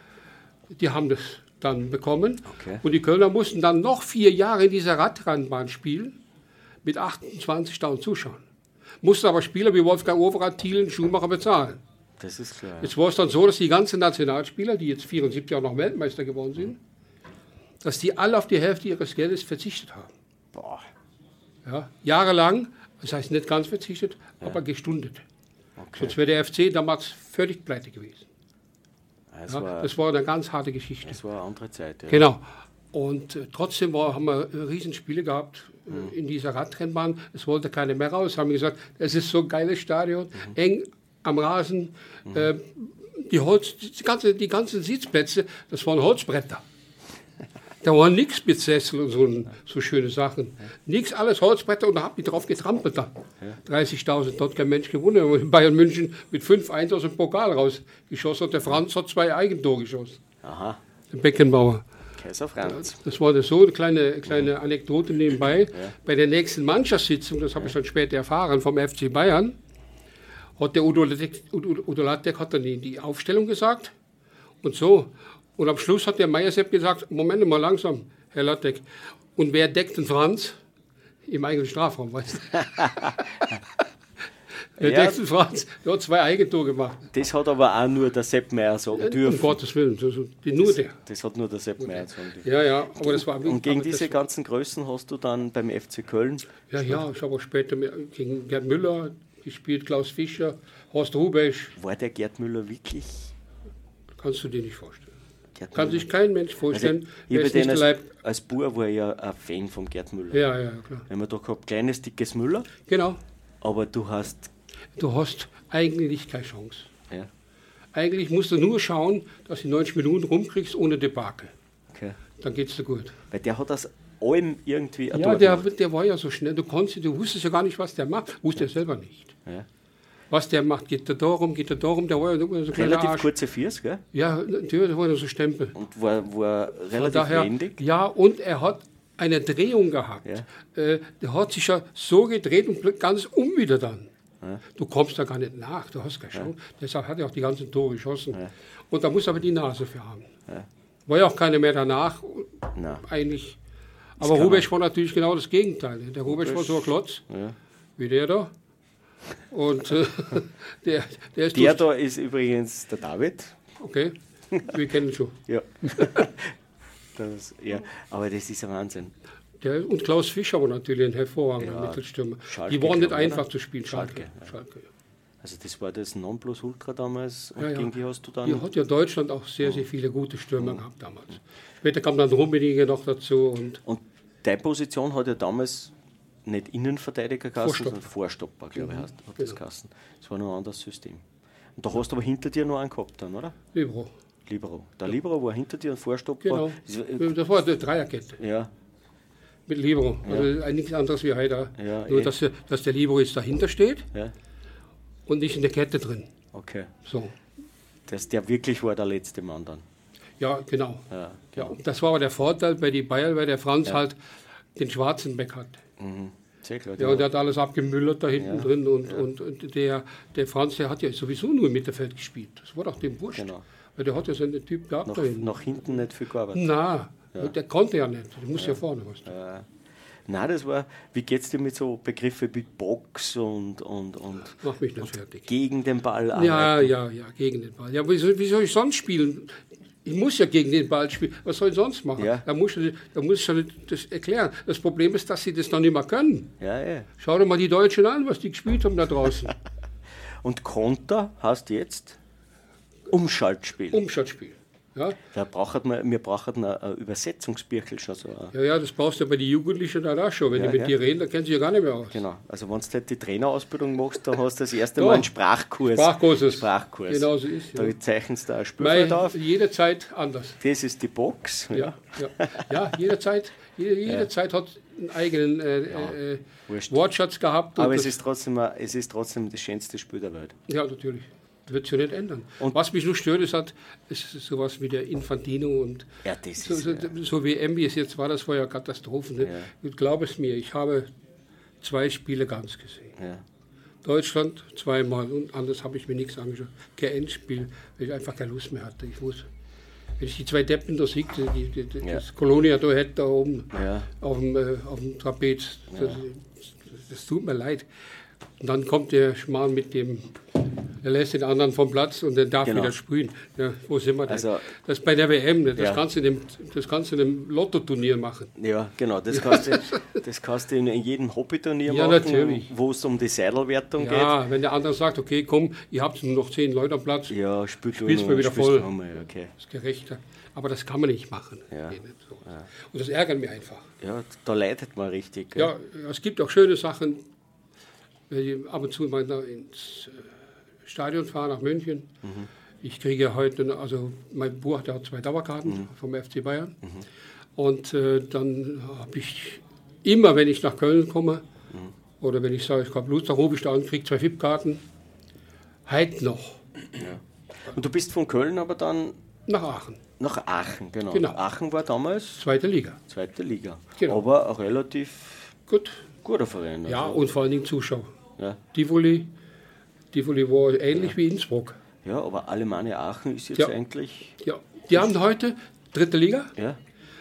Die haben das dann bekommen. Okay. Und die Kölner mussten dann noch vier Jahre in dieser Radrennbahn spielen mit achtundzwanzigtausend Zuschauern. Mussten aber Spieler wie Wolfgang Overath, Thielen, Schumacher bezahlen. Das ist klar. Jetzt war es dann so, dass die ganzen Nationalspieler, die jetzt vierundsiebzig auch noch Weltmeister geworden sind, dass die alle auf die Hälfte ihres Geldes verzichtet haben. Boah. Ja, jahrelang, das heißt nicht ganz verzichtet, ja. aber gestundet. Okay. Sonst wäre der F C damals völlig pleite gewesen. Das, ja, war, das war eine ganz harte Geschichte. Das war eine andere Zeit. Ja. Genau. Und äh, trotzdem war, haben wir Riesenspiele gehabt äh, mhm. in dieser Radrennbahn. Es wollte keiner mehr raus. Haben gesagt, es ist so ein geiles Stadion, mhm. eng am Rasen. Mhm. Äh, die, Holz, die, ganze, die ganzen Sitzplätze, das waren Holzbretter. Da war nichts mit Sessel und so, so schöne Sachen. Ja. Nichts, alles Holzbretter und da hab ich drauf getrampelt dann. Ja. dreißigtausend, dort kein Mensch gewonnen. Und Bayern München mit fünf eins aus dem Pokal rausgeschossen und der Franz hat zwei Eigentore geschossen. Aha. Der Beckenbauer. Kaiser Franz. Das war das so, eine kleine, kleine Anekdote nebenbei. Ja. Bei der nächsten Mannschaftssitzung, das habe ich dann später erfahren, vom F C Bayern, hat der Udo Lattek, Udo, Udo Lattek hat dann die, die Aufstellung gesagt und so. Und am Schluss hat der Meiersepp gesagt, Moment mal langsam, Herr Lattek. Und wer deckt den Franz? Im eigenen Strafraum, weißt du. Der ja, deckt den Franz, der hat zwei Eigentore gemacht. Das hat aber auch nur der Sepp Meier sagen dürfen. Um Gottes Willen, also die, nur das, der. Das hat nur der Sepp Meier sagen dürfen. Ja, ja, aber das war... Und gegen diese ganzen Größen hast du dann beim F C Köln... Ja, ja, ich habe auch später gegen Gerd Müller gespielt, Klaus Fischer, Horst Rubesch. War der Gerd Müller wirklich... Kannst du dir nicht vorstellen. Kann sich kein Mensch vorstellen. Also, ich den als, als Bub war ich ja ein Fan von Gerd Müller. Ja, ja, klar. Wenn man da gehabt, kleines, dickes Müller. Genau. Aber du hast... Du hast eigentlich keine Chance. Ja. Eigentlich musst du nur schauen, dass du neunzig Minuten rumkriegst ohne Debakel. Okay. Dann geht's dir gut. Weil der hat das allem irgendwie... Ja, der, der war ja so schnell. Du konntest, du wusstest ja gar nicht, was der macht. Wusste er selber nicht. Ja. Was der macht, geht er da rum, geht er da rum, der war ja so ein kleiner relativ Arsch. Kurze Fiers, gell? Ja, der war ja so Stempel. Und war, war relativ daher, wendig? Ja, und er hat eine Drehung gehabt. Ja. Äh, der hat sich ja so gedreht und ganz um wieder dann. Ja. Du kommst da gar nicht nach, du hast keine Chance. Ja. Deshalb hat er auch die ganzen Tore geschossen. Ja. Und da muss aber die Nase für haben. Ja. War ja auch keiner mehr danach, Na. eigentlich. Aber Rubesch war natürlich genau das Gegenteil. Der Rubesch war so ein Klotz, ja. wie der da. Und äh, der, der ist... Der da ist übrigens der David. Okay, wir kennen ihn schon. Ja. das, ja. Aber das ist ein Wahnsinn. Der, und Klaus Fischer war natürlich ein hervorragender ja, Mittelstürmer. Schalke, die waren nicht einfach oder? zu spielen. Schalke. Schalke, ja. Schalke ja. Also das war das Nonplusultra damals. Und ja, ja. gegen die hast du dann... Hier hat ja Deutschland auch sehr, sehr viele gute Stürmer ja. gehabt damals. Später kam dann Rummenigge noch dazu. Und, und deine Position hat ja damals... nicht Innenverteidiger geheißen, sondern Vorstopper, glaube ich, heißt, hat genau. das geheißen. Das war noch ein anderes System. Und da hast du aber hinter dir noch einen gehabt dann, oder? Libero. Libero. Der Libero war hinter dir ein Vorstopper. Genau. Das war eine Dreierkette. Ja. Mit Libero. Ja. Also nichts anderes wie heute. Ja, Nur, eh. dass der, dass der Libero jetzt dahinter steht ja. und nicht in der Kette drin. Okay. So. Dass der wirklich war der letzte Mann dann. Ja, genau. Ja, genau. Ja, das war aber der Vorteil bei den Bayern, weil der Franz ja. halt den schwarzen Beck hat. Mhm. Sehr klar, ja, und der hat alles abgemüllert da hinten ja. drin. Und, ja. und, und der, der Franz, der hat ja sowieso nur im Mittelfeld gespielt. Das war doch dem wurscht. Genau. Weil der hat ja so einen Typ gehabt nach, da hinten. Nach hinten nicht viel gearbeitet. Nein, ja. der konnte ja nicht. Der musste ja, ja vorne was tun. Ja. Nein, das war, wie geht es dir mit so Begriffen wie Box und, und, und, Mach mich nicht fertig. Gegen den Ball arbeiten? Ja, ja, ja, gegen den Ball. Ja, wie soll, wie soll ich sonst spielen? Ich muss ja gegen den Ball spielen. Was soll ich sonst machen? Ja. Da muss ich, da muss ich das erklären. Das Problem ist, dass sie das noch nicht mehr können. Ja, ja. Schau dir mal die Deutschen an, was die gespielt haben da draußen. Und Konter heißt jetzt Umschaltspiel. Umschaltspiel. Ja. Da braucht man, wir brauchen ein Übersetzungsbüchel schon so. Ja, ja, das brauchst du bei den Jugendlichen dann auch schon. Wenn ja, die mit ja. dir reden, dann kennen sie ja gar nicht mehr aus. Genau. Also wenn du halt die Trainerausbildung machst, dann hast du das erste Mal einen Sprachkurs. Sprachkurs. Sprachkurs. Genau so ist. Da ja. zeichnest du ein Spielfeld auf. Jederzeit anders. Das ist die Box. Ja, ja, ja. ja jederzeit. Jede, jede ja. Zeit hat einen eigenen äh, ja. äh, Wortschatz gehabt. Aber es ist, trotzdem, es ist trotzdem das schönste Spiel der Welt. Ja, natürlich. Das wird sich ja nicht ändern. Und was mich nur stört, ist, halt, ist sowas wie der Infantino und ja, das so, so, ja. so wie M, wie es jetzt war, das war ja Katastrophen. Ne? Ja. Glaub es mir, ich habe zwei Spiele ganz gesehen. Ja. Deutschland zweimal und anders habe ich mir nichts angeschaut. Kein Endspiel, weil ich einfach keine Lust mehr hatte. Ich wusste, wenn ich die zwei Deppen da sehe, die, die, die, ja. das Kolonia da hätte da oben ja. auf, dem, äh, auf dem Trapez, das, ja. das, das tut mir leid. Und dann kommt der Schmarrn mit dem, er lässt den anderen vom Platz und dann darf genau. wieder sprühen. Ja, wo sind wir denn? Also, das ist bei der W M, das, ja. kannst du in dem, das kannst du in einem Lottoturnier machen. Ja, genau, das kannst du, das kannst du in jedem Hobbyturnier ja, machen, wo es um die Seidelwertung ja, geht. Ja, wenn der andere sagt, okay, komm, ihr habt nur noch zehn Leute am Platz, ja, spielst du mir wieder voll. Mal, okay. Das ist gerechter. Aber das kann man nicht machen. Ja. Nicht so. Ja. Und das ärgert mich einfach. Ja, da leidet man richtig. Ja, ja, es gibt auch schöne Sachen, wenn ich ab und zu mal ins Stadion fahre, nach München. Mhm. Ich kriege heute, also mein Bruder, der hat zwei Dauerkarten mhm. vom F C Bayern. Mhm. Und äh, dann habe ich immer, wenn ich nach Köln komme, mhm. oder wenn ich sage, ich habe Lust, dann rufe ich da an, kriege zwei V I P-Karten. Heute noch. Ja. Und du bist von Köln aber dann... Nach Aachen. Nach Aachen, genau. genau. Aachen war damals... Zweite Liga. Zweite Liga. Genau. Aber auch relativ gut. Guter Verein. Ja, also. und vor allen Dingen Zuschauer. Ja. Tivoli, Tivoli war ähnlich ja. wie Innsbruck. Ja, aber Alemannia Aachen ist jetzt ja. eigentlich... Ja, die haben heute dritte Liga ja.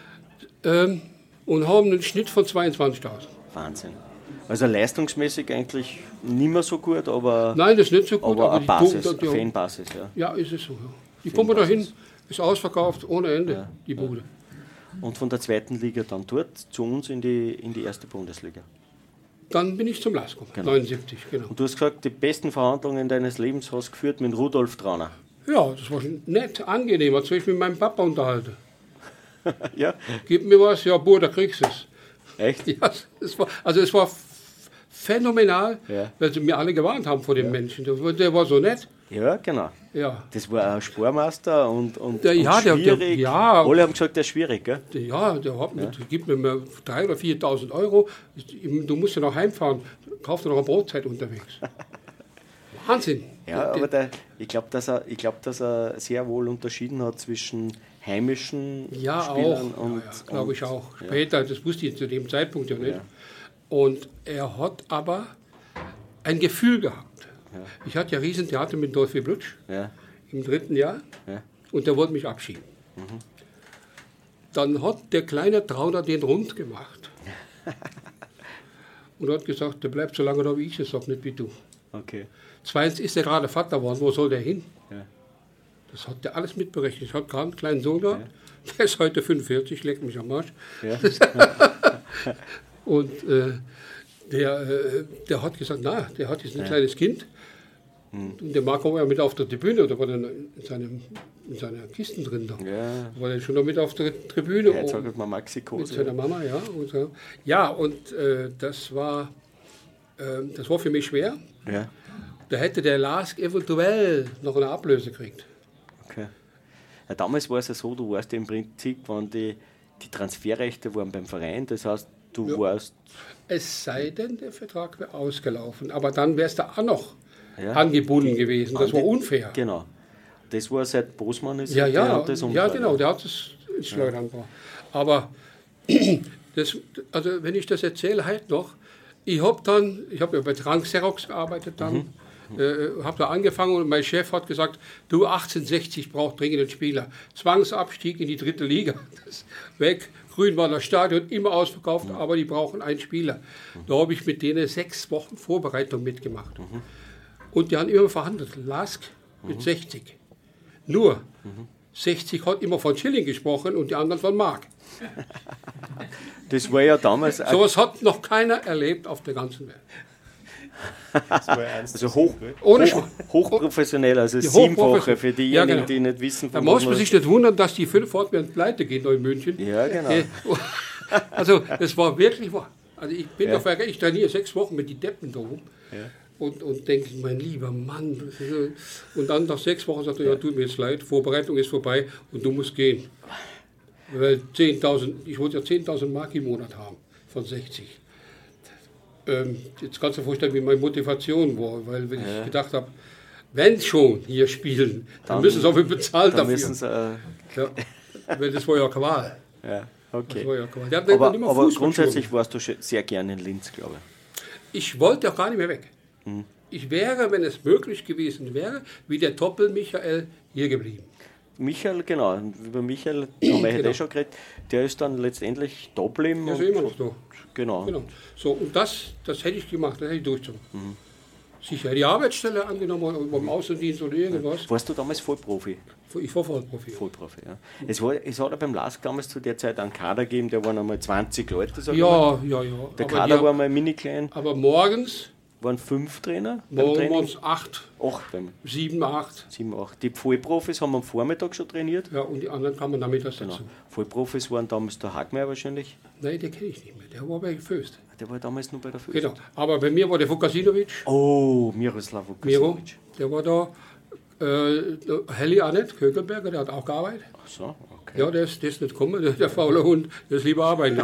ähm, und haben einen Schnitt von zweiundzwanzigtausend. Wahnsinn. Also leistungsmäßig eigentlich nicht mehr so gut, aber... Nein, das ist nicht so gut. Aber, aber eine Basis, eine Fanbasis, ja. Ja, ist es so. Ja. Die kommen da hin, ist ausverkauft, ohne Ende, ja. die Bude. Ja. Und von der zweiten Liga dann dort zu uns in die, in die erste Bundesliga? Dann bin ich zum Lask gekommen, genau. neunundsiebzig, genau. Und du hast gesagt, die besten Verhandlungen deines Lebens hast du geführt mit Rudolf Trauner. Ja, das war schon nett, angenehm, als ich mit meinem Papa unterhalte. Ja? Gib mir was, ja, Bruder, kriegst du es. Echt? Ja, es war, also es war phänomenal, ja. weil sie mir alle gewarnt haben vor dem ja. Menschen. Der, der war so nett. Ja, genau. Ja. Das war ein Sportmeister und, und, der, ja, und schwierig. Der, der, ja. Alle haben gesagt, der ist schwierig, gell? Der, ja, der hat ja. gibt mir mal dreitausend oder viertausend Euro. Du musst ja noch heimfahren. Kauf dir noch eine Brotzeit unterwegs. Wahnsinn. Ja, aber der, ich glaube, dass, glaub, dass er sehr wohl unterschieden hat zwischen heimischen ja, Spielern auch. und... Ja, ja, glaube ich auch. Später, ja. das wusste ich zu dem Zeitpunkt ja nicht. Ja. Und er hat aber ein Gefühl gehabt. Ja. Ich hatte ja Riesentheater mit Dolphy Blutsch ja. im dritten Jahr ja. und der wollte mich abschieben. Mhm. Dann hat der kleine Trauner den rund gemacht und hat gesagt, der bleibt so lange da, wie ich es sage, nicht wie du. Okay. Zweitens ist er gerade Vater geworden, wo soll der hin? Ja. Das hat der alles mitberechnet. Ich habe gerade einen kleinen Sohn gehabt, ja. der ist heute fünfundvierzig, leckt mich am Arsch. Ja. Und äh, der, äh, der hat gesagt, na, der hat jetzt ein ja. kleines Kind. Hm. Und der Marco war ja mit auf der Tribüne, da war der in, seinem, in seiner Kisten drin. Da ja. war der schon noch mit auf der Tribüne. Ja, jetzt sagt man Maxiko. Mit seiner Mama, ja. Und, so. Ja, und äh, das, war, äh, das war für mich schwer. Ja. Da hätte der Lask eventuell noch eine Ablöse gekriegt. Okay. Ja, damals war es ja so, du warst im Prinzip, wenn die, die Transferrechte waren beim Verein, das heißt, du ja. warst... Es sei denn, der Vertrag wäre ausgelaufen, aber dann wärst du auch noch ja. angebunden gewesen, das war unfair. Genau. Das war seit Bosmann ist ja, ja, das ja, genau, der hat das ins Schleudern gebracht. Aber das, also wenn ich das erzähle, halt noch, ich habe dann, ich habe ja bei Trank Xerox gearbeitet dann, mhm. Äh, habe da angefangen und mein Chef hat gesagt, du, achtzehnhundertsechzig braucht dringend einen Spieler. Zwangsabstieg in die dritte Liga. Das weg. Grünwalder Stadion immer ausverkauft, mhm. aber die brauchen einen Spieler. Mhm. Da habe ich mit denen sechs Wochen Vorbereitung mitgemacht. Mhm. Und die haben immer verhandelt. Lask mhm. mit sechzig. Nur, mhm. sechzig hat immer von Schilling gesprochen und die anderen von Mark. Das war ja damals... So was hat noch keiner erlebt auf der ganzen Welt. Also hoch, Ohne hoch, hochprofessionell, also die siebenfache für diejenigen, ja, genau. die nicht wissen, von da muss man sich nicht wundern, dass die fünf fortwährend pleite gehen da in München. Ja, genau. Also das war wirklich wahr. Also ich bin ja. doch, ich trainiere sechs Wochen mit den Deppen da oben ja. und, und denke, mein lieber Mann. Und dann nach sechs Wochen sagt er, ja, tut mir jetzt leid, Vorbereitung ist vorbei und du musst gehen. Weil zehntausend, ich wollte ja zehntausend Mark im Monat haben von sechzig. Ähm, jetzt kannst du dir vorstellen, wie meine Motivation war, weil wenn ja. ich gedacht habe, wenn schon hier spielen, dann, dann müssen sie auch bezahlen dann dafür. Müssen sie, äh ja, weil das war ja Qual. Ja, okay. Das war ja Qual. Aber, aber grundsätzlich warst du sehr gerne in Linz, glaube ich. Ich wollte auch gar nicht mehr weg. Hm. Ich wäre, wenn es möglich gewesen wäre, wie der Toppel Michael hier geblieben. Michael, genau, über Michael haben wir genau. heute schon geredet, der ist dann letztendlich da geblieben. Der ist immer noch da. Genau. genau. So, und das, das hätte ich gemacht, das hätte ich durchgezogen. Mhm. Sicher, die Arbeitsstelle angenommen, beim Außendienst oder irgendwas. Warst du damals Vollprofi? Ich war Vollprofi. Vollprofi, ja. Es, war, es hat ja beim Lask damals zu der Zeit einen Kader gegeben, der waren einmal zwanzig Leute. Sag ja, ja, ja. Der aber Kader war mal mini klein. Aber morgens waren fünf Trainer. Morgen waren es acht. Acht. Sieben, acht. Sieben, acht. Die Vollprofis haben am Vormittag schon trainiert. Ja, und die anderen kamen nachmittags genau. dazu. Vollprofis waren damals der Hagmeier wahrscheinlich. Nein, den kenne ich nicht mehr. Der war bei Föst. Der war damals nur bei der Föst. Genau. Aber bei mir war der Vukasinovic. Oh, Miroslav Vukasinovic. Miro, der war da. Äh, Helly Annett, Kögelberger, der hat auch gearbeitet. Ach so, okay. Ja, der ist, der ist nicht gekommen, der, der faule Hund, der ist lieber arbeiten.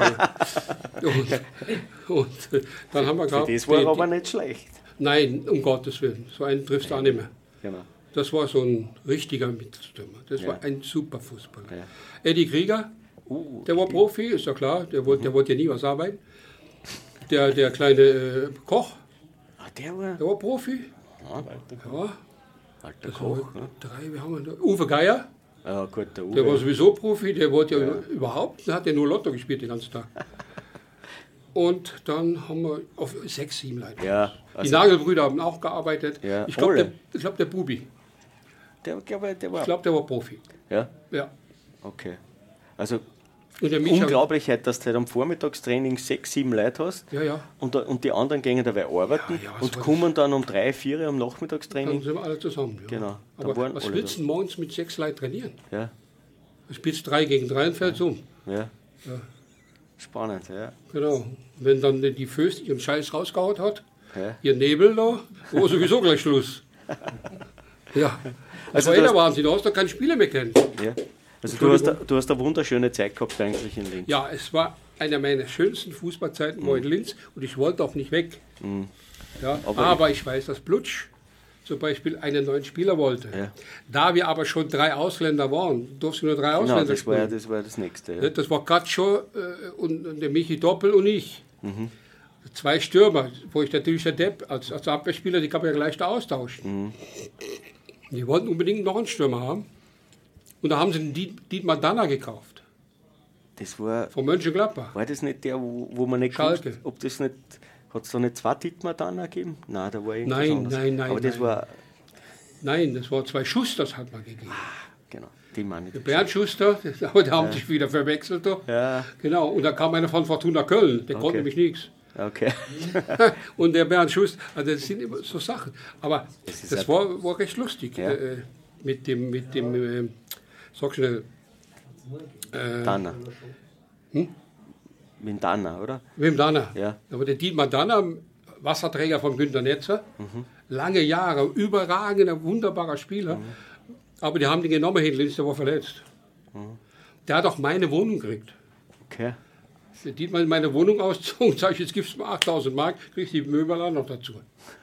und, und dann haben wir gehabt... Für das war die, aber nicht schlecht. Nein, um Gottes Willen, so einen triffst du auch nicht mehr. Genau. Das war so ein richtiger Mittelstürmer. Das ja. war ein super Fußballer. Ja. Eddie Krieger, uh, der war Profi, ist ja klar, der wollte, mhm. der wollte ja nie was arbeiten. Der, der kleine äh, Koch, Ach, der, war der war Profi. Ja, ja. Alter Koch. Ne? Drei, wir haben Uwe Geier. Ja, gut, der, Uwe. Der war sowieso Profi, der wollte ja, ja. überhaupt, der hat ja nur Lotto gespielt den ganzen Tag. Und dann haben wir auf sechs, sieben Leute. Ja, also die Nagelbrüder haben auch gearbeitet. Ja, ich glaube, der, ich glaub, der Bubi. Der, der, der war ich glaube, der war Profi. Ja? Ja. Okay. Also und der Unglaublich, dass du halt am Vormittagstraining sechs, sieben Leute hast. Ja, ja. Und, und die anderen gehen dabei arbeiten ja, ja, und kommen dann um drei, vier am Nachmittagstraining. Dann sind wir alle zusammen. Ja. Genau. Aber waren was willst du morgens mit sechs Leuten trainieren? Ja. Du spielst drei gegen drei und fällst um. Ja. ja. Spannend, ja. Genau. Wenn dann die Föst ihren Scheiß rausgehauen hat, ja. ihr Nebel da, war sowieso gleich Schluss. Ja. Das also war eh der Wahnsinn, du hast da keinen Spieler mehr kennen. Ja. Also du hast, du hast eine wunderschöne Zeit gehabt eigentlich in Linz. Ja, es war eine meiner schönsten Fußballzeiten mhm. in Linz und ich wollte auch nicht weg. Mhm. Ja, aber, aber ich, ich weiß, dass Blutsch zum Beispiel einen neuen Spieler wollte. Ja. Da wir aber schon drei Ausländer waren, durften wir nur drei Ausländer genau, das spielen. War, das war das Nächste. Ja. Das war Katscho äh, und, und der Michi Doppel und ich. Mhm. Zwei Stürmer, wo ich natürlich der Depp als, als Abwehrspieler, die kann man ja gleich da austauschen. Mhm. Die wollten unbedingt noch einen Stürmer haben. Und da haben sie den Dietmar Danner gekauft. Das war... Von Mönchengladbach. War das nicht der, wo, wo man nicht Schalke. Wusste, ob das nicht... Hat es da nicht zwei Dietmar Danner gegeben? Nein, da war irgendwas nein, anderes. Nein, nein, Aber das nein. war... Nein, das war zwei Schusters hat man gegeben. Ah, genau, die meine ich. Der Bernd Schuster, das, aber die haben ja. sich wieder verwechselt. Da. Ja. Genau, und da kam einer von Fortuna Köln, der okay. konnte nämlich nichts. Okay. Und der Bernd Schuster, also das sind immer so Sachen. Aber das, das war, war recht lustig. Ja. Äh, mit dem, mit dem äh, sag schnell. Äh, Danner. Hm? Mit dem Danner, oder? Mit dem Danner. Ja. Aber der Dietmar Danner, Wasserträger von Günter Netzer, mhm. lange Jahre, überragender, wunderbarer Spieler. Mhm. Aber die haben den genommen hin, der war verletzt. Mhm. Der hat auch meine Wohnung gekriegt. Okay. Der Dietmar in meine Wohnung ausgezogen, sag ich, jetzt gibst du mir achttausend Mark, kriegst die Möbel auch noch dazu.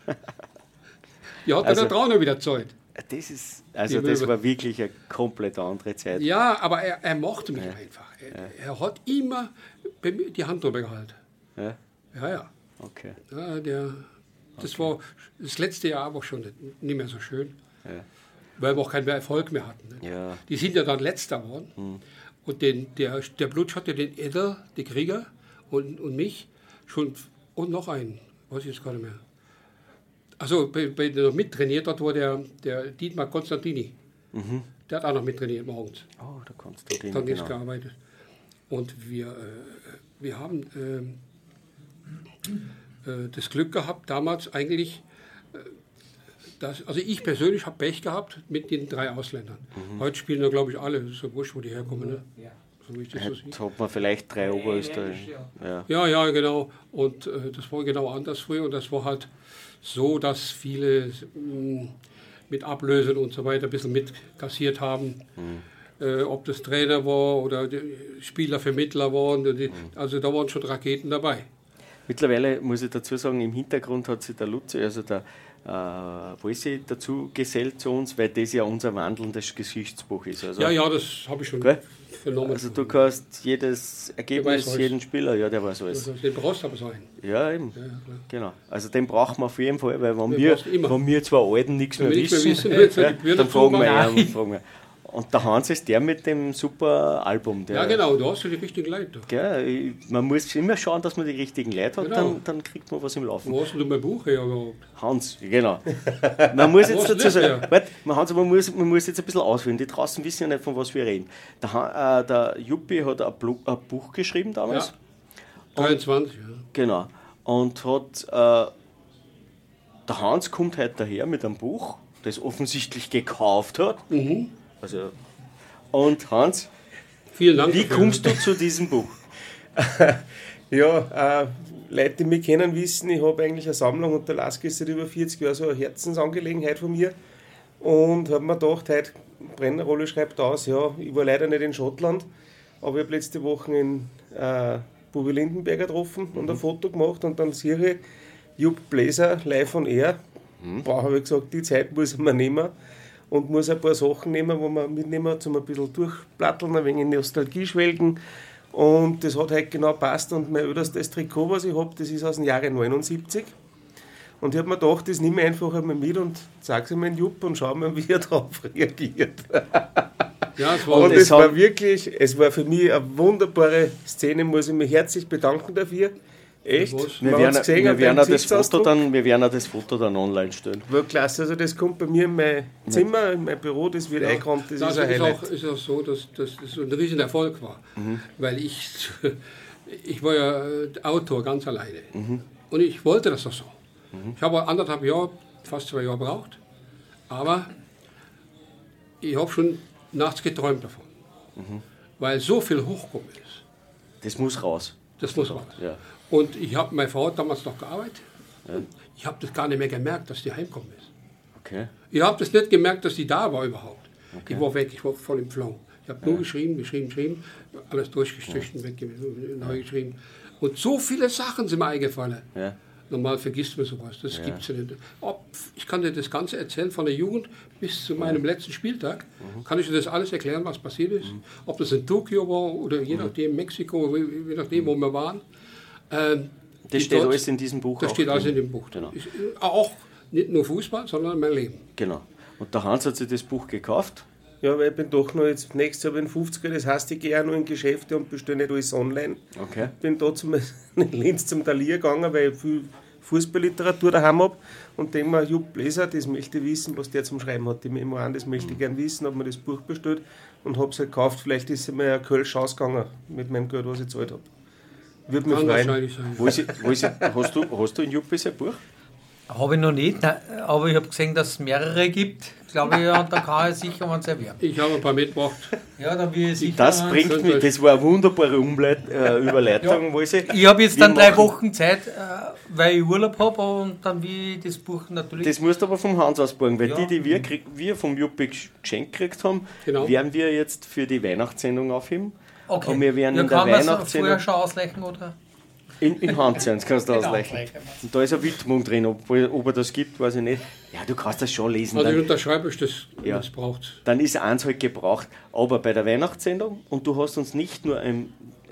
Die hat also, der Trauner wieder Zeit. Das ist, also das war wirklich eine komplett andere Zeit. Ja, aber er, er mochte mich ja. einfach. Er, ja. er hat immer die Hand drüber gehalten. Ja. Ja, ja. Okay. Ja, der, das okay. war das letzte Jahr war schon nicht, nicht mehr so schön, ja. weil wir auch keinen mehr Erfolg mehr hatten. Ne? Ja. Die sind ja dann letzter geworden. Hm. Und den, der, der Blutsch hatte den Edder, die Krieger und, und mich schon und noch einen, weiß ich jetzt gar nicht mehr. Also bei, bei der noch mittrainiert hat, war der, der Dietmar Konstantini. Mhm. Der hat auch noch mittrainiert morgens. Oh, der Konstantini, dann genau. ist gearbeitet. Und wir, äh, wir haben äh, äh, das Glück gehabt, damals eigentlich, äh, dass, also ich persönlich habe Pech gehabt mit den drei Ausländern. Mhm. Heute spielen ja, glaube ich, alle, das ist so wurscht, wo die herkommen. Ne? Ja. So wie ich das so sehe. Jetzt hat man vielleicht drei Oberösterreich. Ja. ja, ja, genau. Und äh, das war genau anders früher. Und das war halt so, dass viele mh, mit Ablösen und so weiter ein bisschen mitkassiert haben. Mhm. Äh, ob das Trainer war oder Spielervermittler waren. Die, mhm. Also da waren schon Raketen dabei. Mittlerweile muss ich dazu sagen, im Hintergrund hat sich der Luzi, also der äh, Wolsi dazu gesellt zu uns, weil das ja unser wandelndes Geschichtsbuch ist. Also, ja, ja, das habe ich schon gell? vernommen. Also du kannst jedes Ergebnis, jeden Spieler, ja, der weiß alles. Den brauchst du aber so einen. Ja, eben. Ja, genau. Also den brauchen wir auf jeden Fall, weil wenn wir, wenn wir zwei Alten nichts mehr wissen, wissen wissen ja, dann fragen wir ihn. Fragen wir. Und der Hans ist der mit dem super Album. Der, ja, genau, da hast du die richtigen Leute. Gell, man muss immer schauen, dass man die richtigen Leute hat, genau. dann, dann kriegt man was im Laufen. Wo hast du mein Buch her überhaupt? Hans, genau. Man muss jetzt dazu sagen, warte, Hans, man muss, man muss jetzt ein bisschen auswählen. Die draußen wissen ja nicht, von was wir reden. Der, äh, der Juppi hat ein, Blu- ein Buch geschrieben damals. Ja, dreiundzwanzig, ja. Genau. Und hat, äh, der Hans kommt heute daher mit einem Buch, das offensichtlich gekauft hat. Mhm. Also, und Hans, vielen Dank wie dafür. kommst du zu diesem Buch? Ja, äh, Leute, die mich kennen, wissen, ich habe eigentlich eine Sammlung und der Laske ist seit über vierzig Jahren so eine Herzensangelegenheit von mir. Und habe mir gedacht, heute Brennerrolle schreibt aus, ja, ich war leider nicht in Schottland, aber ich habe letzte Woche in äh, Bubi Lindenberger getroffen und ein Foto gemacht und dann sehe ich Jupp Bläser live on air. Mhm. Boah, habe ich gesagt, die Zeit muss ich mir nehmen. Und muss ein paar Sachen nehmen, die man mitnehmen, zum ein bisschen durchplatteln, ein wenig in Nostalgie schwelgen. Und das hat heute genau gepasst. Und mein ältestes Trikot, was ich habe, das ist aus dem Jahre neunundsiebzig. Und ich habe mir gedacht, das nehme ich einfach einmal mit und zeige es ihm in Jupp und schaue mal, wie er darauf reagiert. Ja, es war und es war wirklich, es war für mich eine wunderbare Szene, muss ich mich herzlich bedanken dafür. Echt? Wir werden, gesehen, wir, werden das Foto dann, wir werden das Foto dann online stellen. War klasse, also das kommt bei mir in mein Zimmer, in mein Büro, das wird ja eingeräumt, das, das ist ein Highlight. Es ist auch so, dass, dass das ein Riesenerfolg war, mhm. weil ich, ich war ja Autor ganz alleine mhm. und ich wollte das auch so. Mhm. Ich habe anderthalb Jahre, fast zwei Jahre gebraucht, aber ich habe schon nachts geträumt davon, mhm. weil so viel hochgekommen ist. Das muss raus. Das muss raus. Ja. Und ich habe, meine Frau hat damals noch gearbeitet. Ja. Ich habe das gar nicht mehr gemerkt, dass die heimgekommen ist. Okay. Ich habe das nicht gemerkt, dass die da war überhaupt. Okay. Ich war weg, ich war voll im Flow. Ich habe ja. nur geschrieben, geschrieben, geschrieben, alles durchgestrichen, ja. weg, neu geschrieben. Und so viele Sachen sind mir eingefallen. Ja. Normal vergisst man sowas, das ja. gibt es ja nicht. Ob, ich kann dir das Ganze erzählen, von der Jugend bis zu meinem ja. letzten Spieltag. Mhm. Kann ich dir das alles erklären, was passiert ist. Mhm. Ob das in Tokio war oder je nachdem Mexiko, je nachdem, wo wir waren. Ähm, das steht dort, alles in diesem Buch. Das steht alles in dem Buch. Genau. Ich, auch nicht nur Fußball, sondern mein Leben. Genau. Und der Hans hat sich das Buch gekauft. Ja, weil ich bin doch noch jetzt nächstes Jahr bin fünfziger, das heißt, ich gehe auch noch in Geschäfte und bestelle nicht alles online. Okay. Bin da zum, in Linz zum Talier gegangen, weil ich viel Fußballliteratur daheim habe und denke mir, Jupp Bläser, das möchte ich wissen, was der zum Schreiben hat, die Memoiren, das möchte ich gerne wissen, habe mir das Buch bestellt und habe es halt gekauft. Vielleicht ist es mir ein Kölsch ausgegangen mit meinem Geld, was ich gezahlt habe. Würde mich freuen. Wo ist, wo ist, hast, du, hast du in Jupp ein Buch? Habe ich noch nicht, aber ich habe gesehen, dass es mehrere gibt, glaube ich, und da kann ich sicher mal erwerben. Ich habe ein paar mitgebracht. Ja, dann will ich sicher. Das bringt mich, das war eine wunderbare Umleit, äh, Überleitung. Ja. Ich, ich habe jetzt dann drei Wochen Zeit, äh, weil ich Urlaub habe und dann will ich das Buch natürlich... Das musst du aber vom Hans ausborgen, weil ja. die, die wir, krieg, wir vom Juppi geschenkt gekriegt haben, genau. werden wir jetzt für die Weihnachtssendung aufheben. Okay. Und wir werden ja, in der kann Weihnachtssendung... Kann man vorher schon ausleichen, oder? In, in Handseins kannst du ausleichen. Und da ist eine Widmung drin, ob, ob er das gibt, weiß ich nicht. Ja, du kannst das schon lesen. Also ich unterschreibe ich das, wenn ja, es braucht. Dann ist eins halt gebraucht. Aber bei der Weihnachtssendung, und du hast uns nicht nur ein, äh,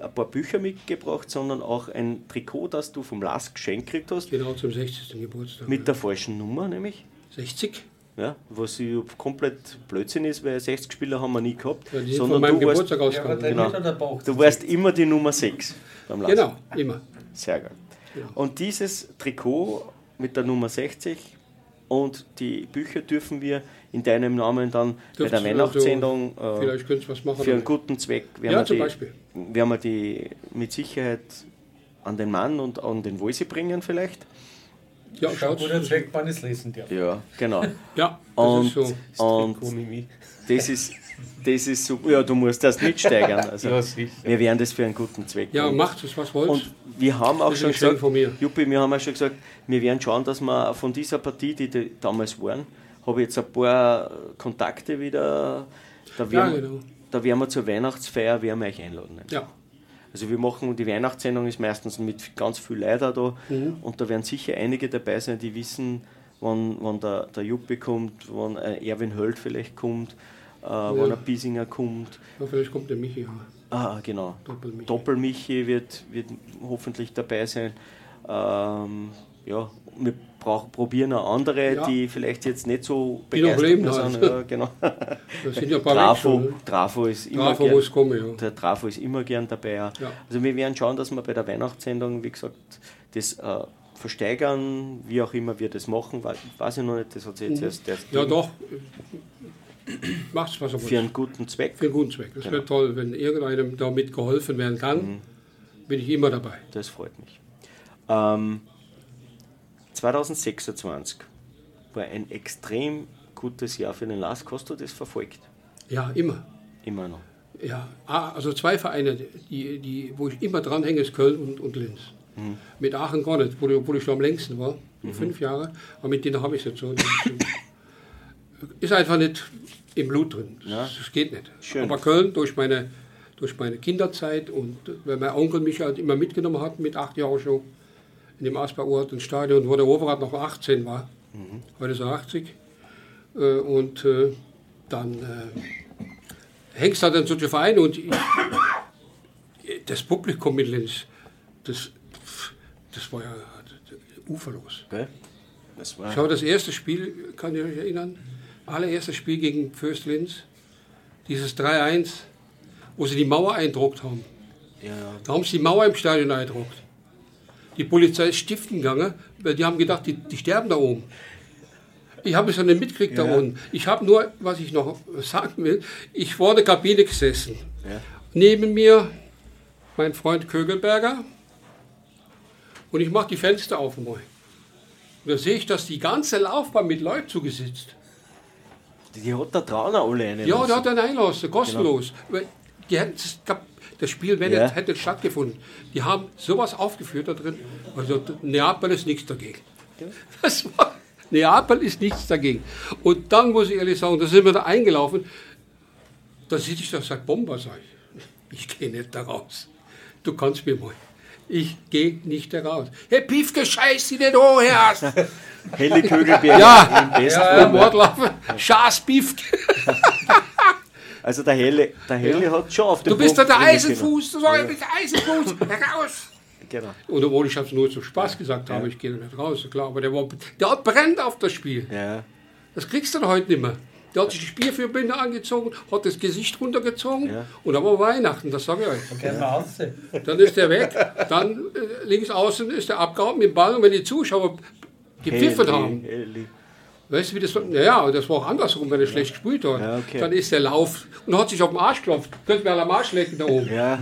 ein paar Bücher mitgebracht, sondern auch ein Trikot, das du vom Lars geschenkt gekriegt hast. Genau, zum sechzigsten Geburtstag. Mit der falschen Nummer nämlich. sechzig? Ja, was komplett Blödsinn ist, weil sechzig Spieler haben wir nie gehabt. Ja, die sind sondern von meinem du Geburtstag warst, ausgegangen. genau, du warst immer die Nummer sechs beim Lars. Genau, immer. Sehr geil. Genau. Und dieses Trikot mit der Nummer sechzig und die Bücher dürfen wir in deinem Namen dann bei der Weihnachtssendung also, vielleicht könntest du was machen für einen damit. guten Zweck. Ja, wir zum die, Beispiel. Werden wir die mit Sicherheit an den Mann und an den Wolsi bringen vielleicht. Ja, schau, wo der Zweck man es lesen darf. Ja, genau. Ja, das und, ist so. Und das ist, das ist super. Ja, du musst das nicht steigern. Also, ja, wir werden das für einen guten Zweck. Ja, und macht es, was wollt. Und wir haben auch das schon gesagt, von mir. Juppie, wir haben auch schon gesagt, wir werden schauen, dass wir von dieser Partie, die, die damals waren, habe ich jetzt ein paar Kontakte wieder. Da werden, ja, genau. da werden wir zur Weihnachtsfeier werden wir euch einladen. Nicht? Ja. Also wir machen, die Weihnachtssendung ist meistens mit ganz viel Leuten da mhm. und da werden sicher einige dabei sein, die wissen, wann, wann der, der Juppie kommt, wann ein Erwin Höld vielleicht kommt, äh, ja. wann ein Biesinger kommt. Ja, vielleicht kommt der Michi auch. Ah, genau. Doppel-Michi. Doppel-Michi wird, wird hoffentlich dabei sein. Ähm, ja, wir brauch, probieren auch andere, ja. die vielleicht jetzt nicht so begeistert sind. Halt. Ja, genau. Da sind ja ein paar Trafo, schon, ne? Trafo ist immer Trafo gern, muss kommen, ja. Der Trafo ist immer gern dabei. Ja. Ja. Also wir werden schauen, dass wir bei der Weihnachtssendung, wie gesagt, das äh, versteigern, wie auch immer wir das machen, weil, weiß ich noch nicht, das hat sich jetzt mhm. erst, erst ja doch, macht's was er für einen guten Zweck. Für einen guten Zweck. Das genau. wäre toll, wenn irgendeinem damit geholfen werden kann, mhm. bin ich immer dabei. Das freut mich. Ähm, zwanzig sechsundzwanzig war ein extrem gutes Jahr für den Lars. Hast du das verfolgt? Ja, immer. Immer noch. Ja, also zwei Vereine, die, die, wo ich immer dranhänge, ist Köln und, und Linz. Mhm. Mit Aachen gar nicht, wo, wo ich schon am längsten war, mhm. fünf Jahre, aber mit denen habe ich es jetzt so. Ist einfach nicht im Blut drin, das, ja. das geht nicht. Schön. Aber Köln durch meine, durch meine Kinderzeit und weil mein Onkel mich halt immer mitgenommen hat, mit acht Jahren schon, in dem Asperort ins Stadion, wo der Overath noch achtzehn war, mhm. heute ist er achtzig. Äh, und äh, dann äh, hängst du dann so die Vereine und ich, das Publikum mit Linz, das, das war ja uferlos. Okay. Das war ich habe das erste Spiel, kann ich euch erinnern, allererstes Spiel gegen Fürst Linz, dieses drei eins, wo sie die Mauer eindruckt haben. Ja. Da haben sie die Mauer im Stadion eindruckt. Die Polizei ist stiften gegangen, weil die haben gedacht, die, die sterben da oben. Ich habe es ja nicht mitgekriegt ja. da unten. Ich habe nur, was ich noch sagen will, ich war in der Kabine gesessen. Ja. Neben mir mein Freund Kögelberger und ich mache die Fenster auf einmal. Und da sehe ich, dass die ganze Laufbahn mit Leuten zugesetzt. Die hat da draußen alle eine. Ja, der hat einen einlassen, kostenlos. Genau. Die hätten das, das Spiel wenn ja. es hätte stattgefunden. Die haben sowas aufgeführt da drin. Also Neapel ist nichts dagegen. Ja. Das war, Neapel ist nichts dagegen. Und dann muss ich ehrlich sagen, da sind wir da eingelaufen. Da sitze ich da und sage, Bomber, sag ich. Ich gehe nicht da raus. Du kannst mir mal. Ich gehe nicht da raus. Hey, Piefke, scheiß die nicht an, Herr! Helle Kögelberger. Ja, im besten ja, ja, Mordlaufen. Schaß Piefke. Also der Helle, der Helle ja. hat schon auf den Du bist da der Eisenfuß, du sagst, ich bin der Eisenfuß, raus! Genau. Und obwohl ich es nur zum Spaß gesagt habe, ja. ich gehe nicht raus, klar, aber der, war, der hat brennt auf das Spiel. Ja. Das kriegst du doch heute nicht mehr. Der hat sich die Spielführbinde angezogen, hat das Gesicht runtergezogen ja. und dann war Weihnachten, das sage ich euch. Okay, ja. Dann ist der weg, dann äh, links außen ist der abgehauen mit dem Ball und wenn die Zuschauer gepfiffen haben. Heli. Weißt du, wie das war? Naja, das war auch andersrum, wenn er schlecht gespielt hat. Ja, okay. Dann ist der Lauf und hat sich auf den Arsch geklopft. Könnte mir am Arsch lecken da oben. Ja.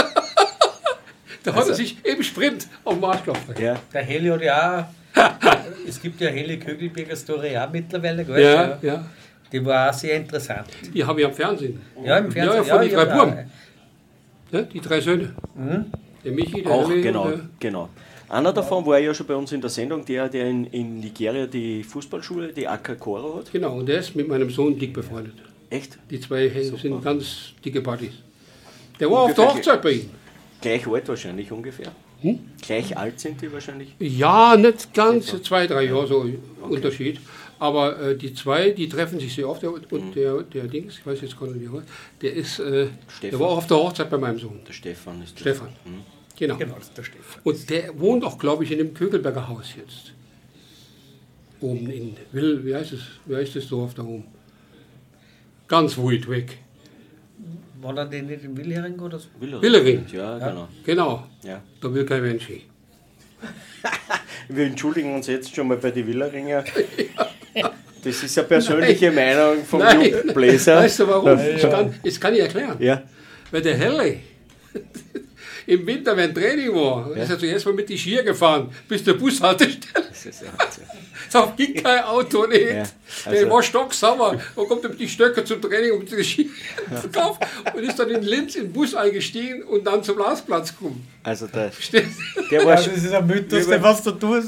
Da hat also, er sich im Sprint auf den Arsch geklopft. Ja. Der Heli hat ja auch, es gibt ja Heli Kögelberger Story auch mittlerweile. Gell? Ja, ja. Die war auch sehr interessant. Die habe ich am Fernsehen. Ja, im Fernsehen. Ja, von ja, den drei Buben. Ja, die drei Söhne. Mhm. Der Michi, der Auch, Heli, genau, der genau. Einer davon war ja schon bei uns in der Sendung, der, der in, in Nigeria die Fußballschule, die Akakoro hat. Genau, und der ist mit meinem Sohn dick befreundet. Echt? Die zwei Super. sind ganz dicke Buddies. Der war Ungefähr auf der Hochzeit bei ihm. Gleich alt wahrscheinlich ungefähr. Hm? Gleich alt sind die wahrscheinlich? Ja, nicht ganz, so. zwei, drei Jahre so okay. Unterschied. Aber äh, die zwei, die treffen sich sehr oft. Der, und mhm. der, der Dings, ich weiß jetzt gar nicht, wie er heißt, der ist, äh, der war auch auf der Hochzeit bei meinem Sohn. Der Stefan ist das. Stefan, mhm. genau. Genau, das ist der Stefan. Und der wohnt auch, glaube ich, in dem Kögelberger Haus jetzt. Oben in Will, wie heißt es, wie heißt das Dorf da oben? Ganz weit weg. War da denn nicht in Willering oder so? Willering. Willering. Ja, genau. Genau. Ja. Da will kein Mensch hin. Wir entschuldigen uns jetzt schon mal bei den Willeringer. Das ist eine persönliche Nein. Meinung vom Jugendbläser. Weißt du warum? Ja. Ich kann, das kann ich erklären. Ja. Weil der Helle im Winter, wenn Training war, ja. ist er zuerst mal mit die Skier gefahren, bis der Bushaltestelle. Das ist ja so ging kein Auto nicht. Ja. Also der war stocksauer. Dann kommt er mit die Stöcke zum Training und die Skier zu kaufen und ist dann in Linz in den Bus eingestiegen und dann zum Lausplatz gekommen. Also der, der war ja, das ist ein Mythos, der was du tust.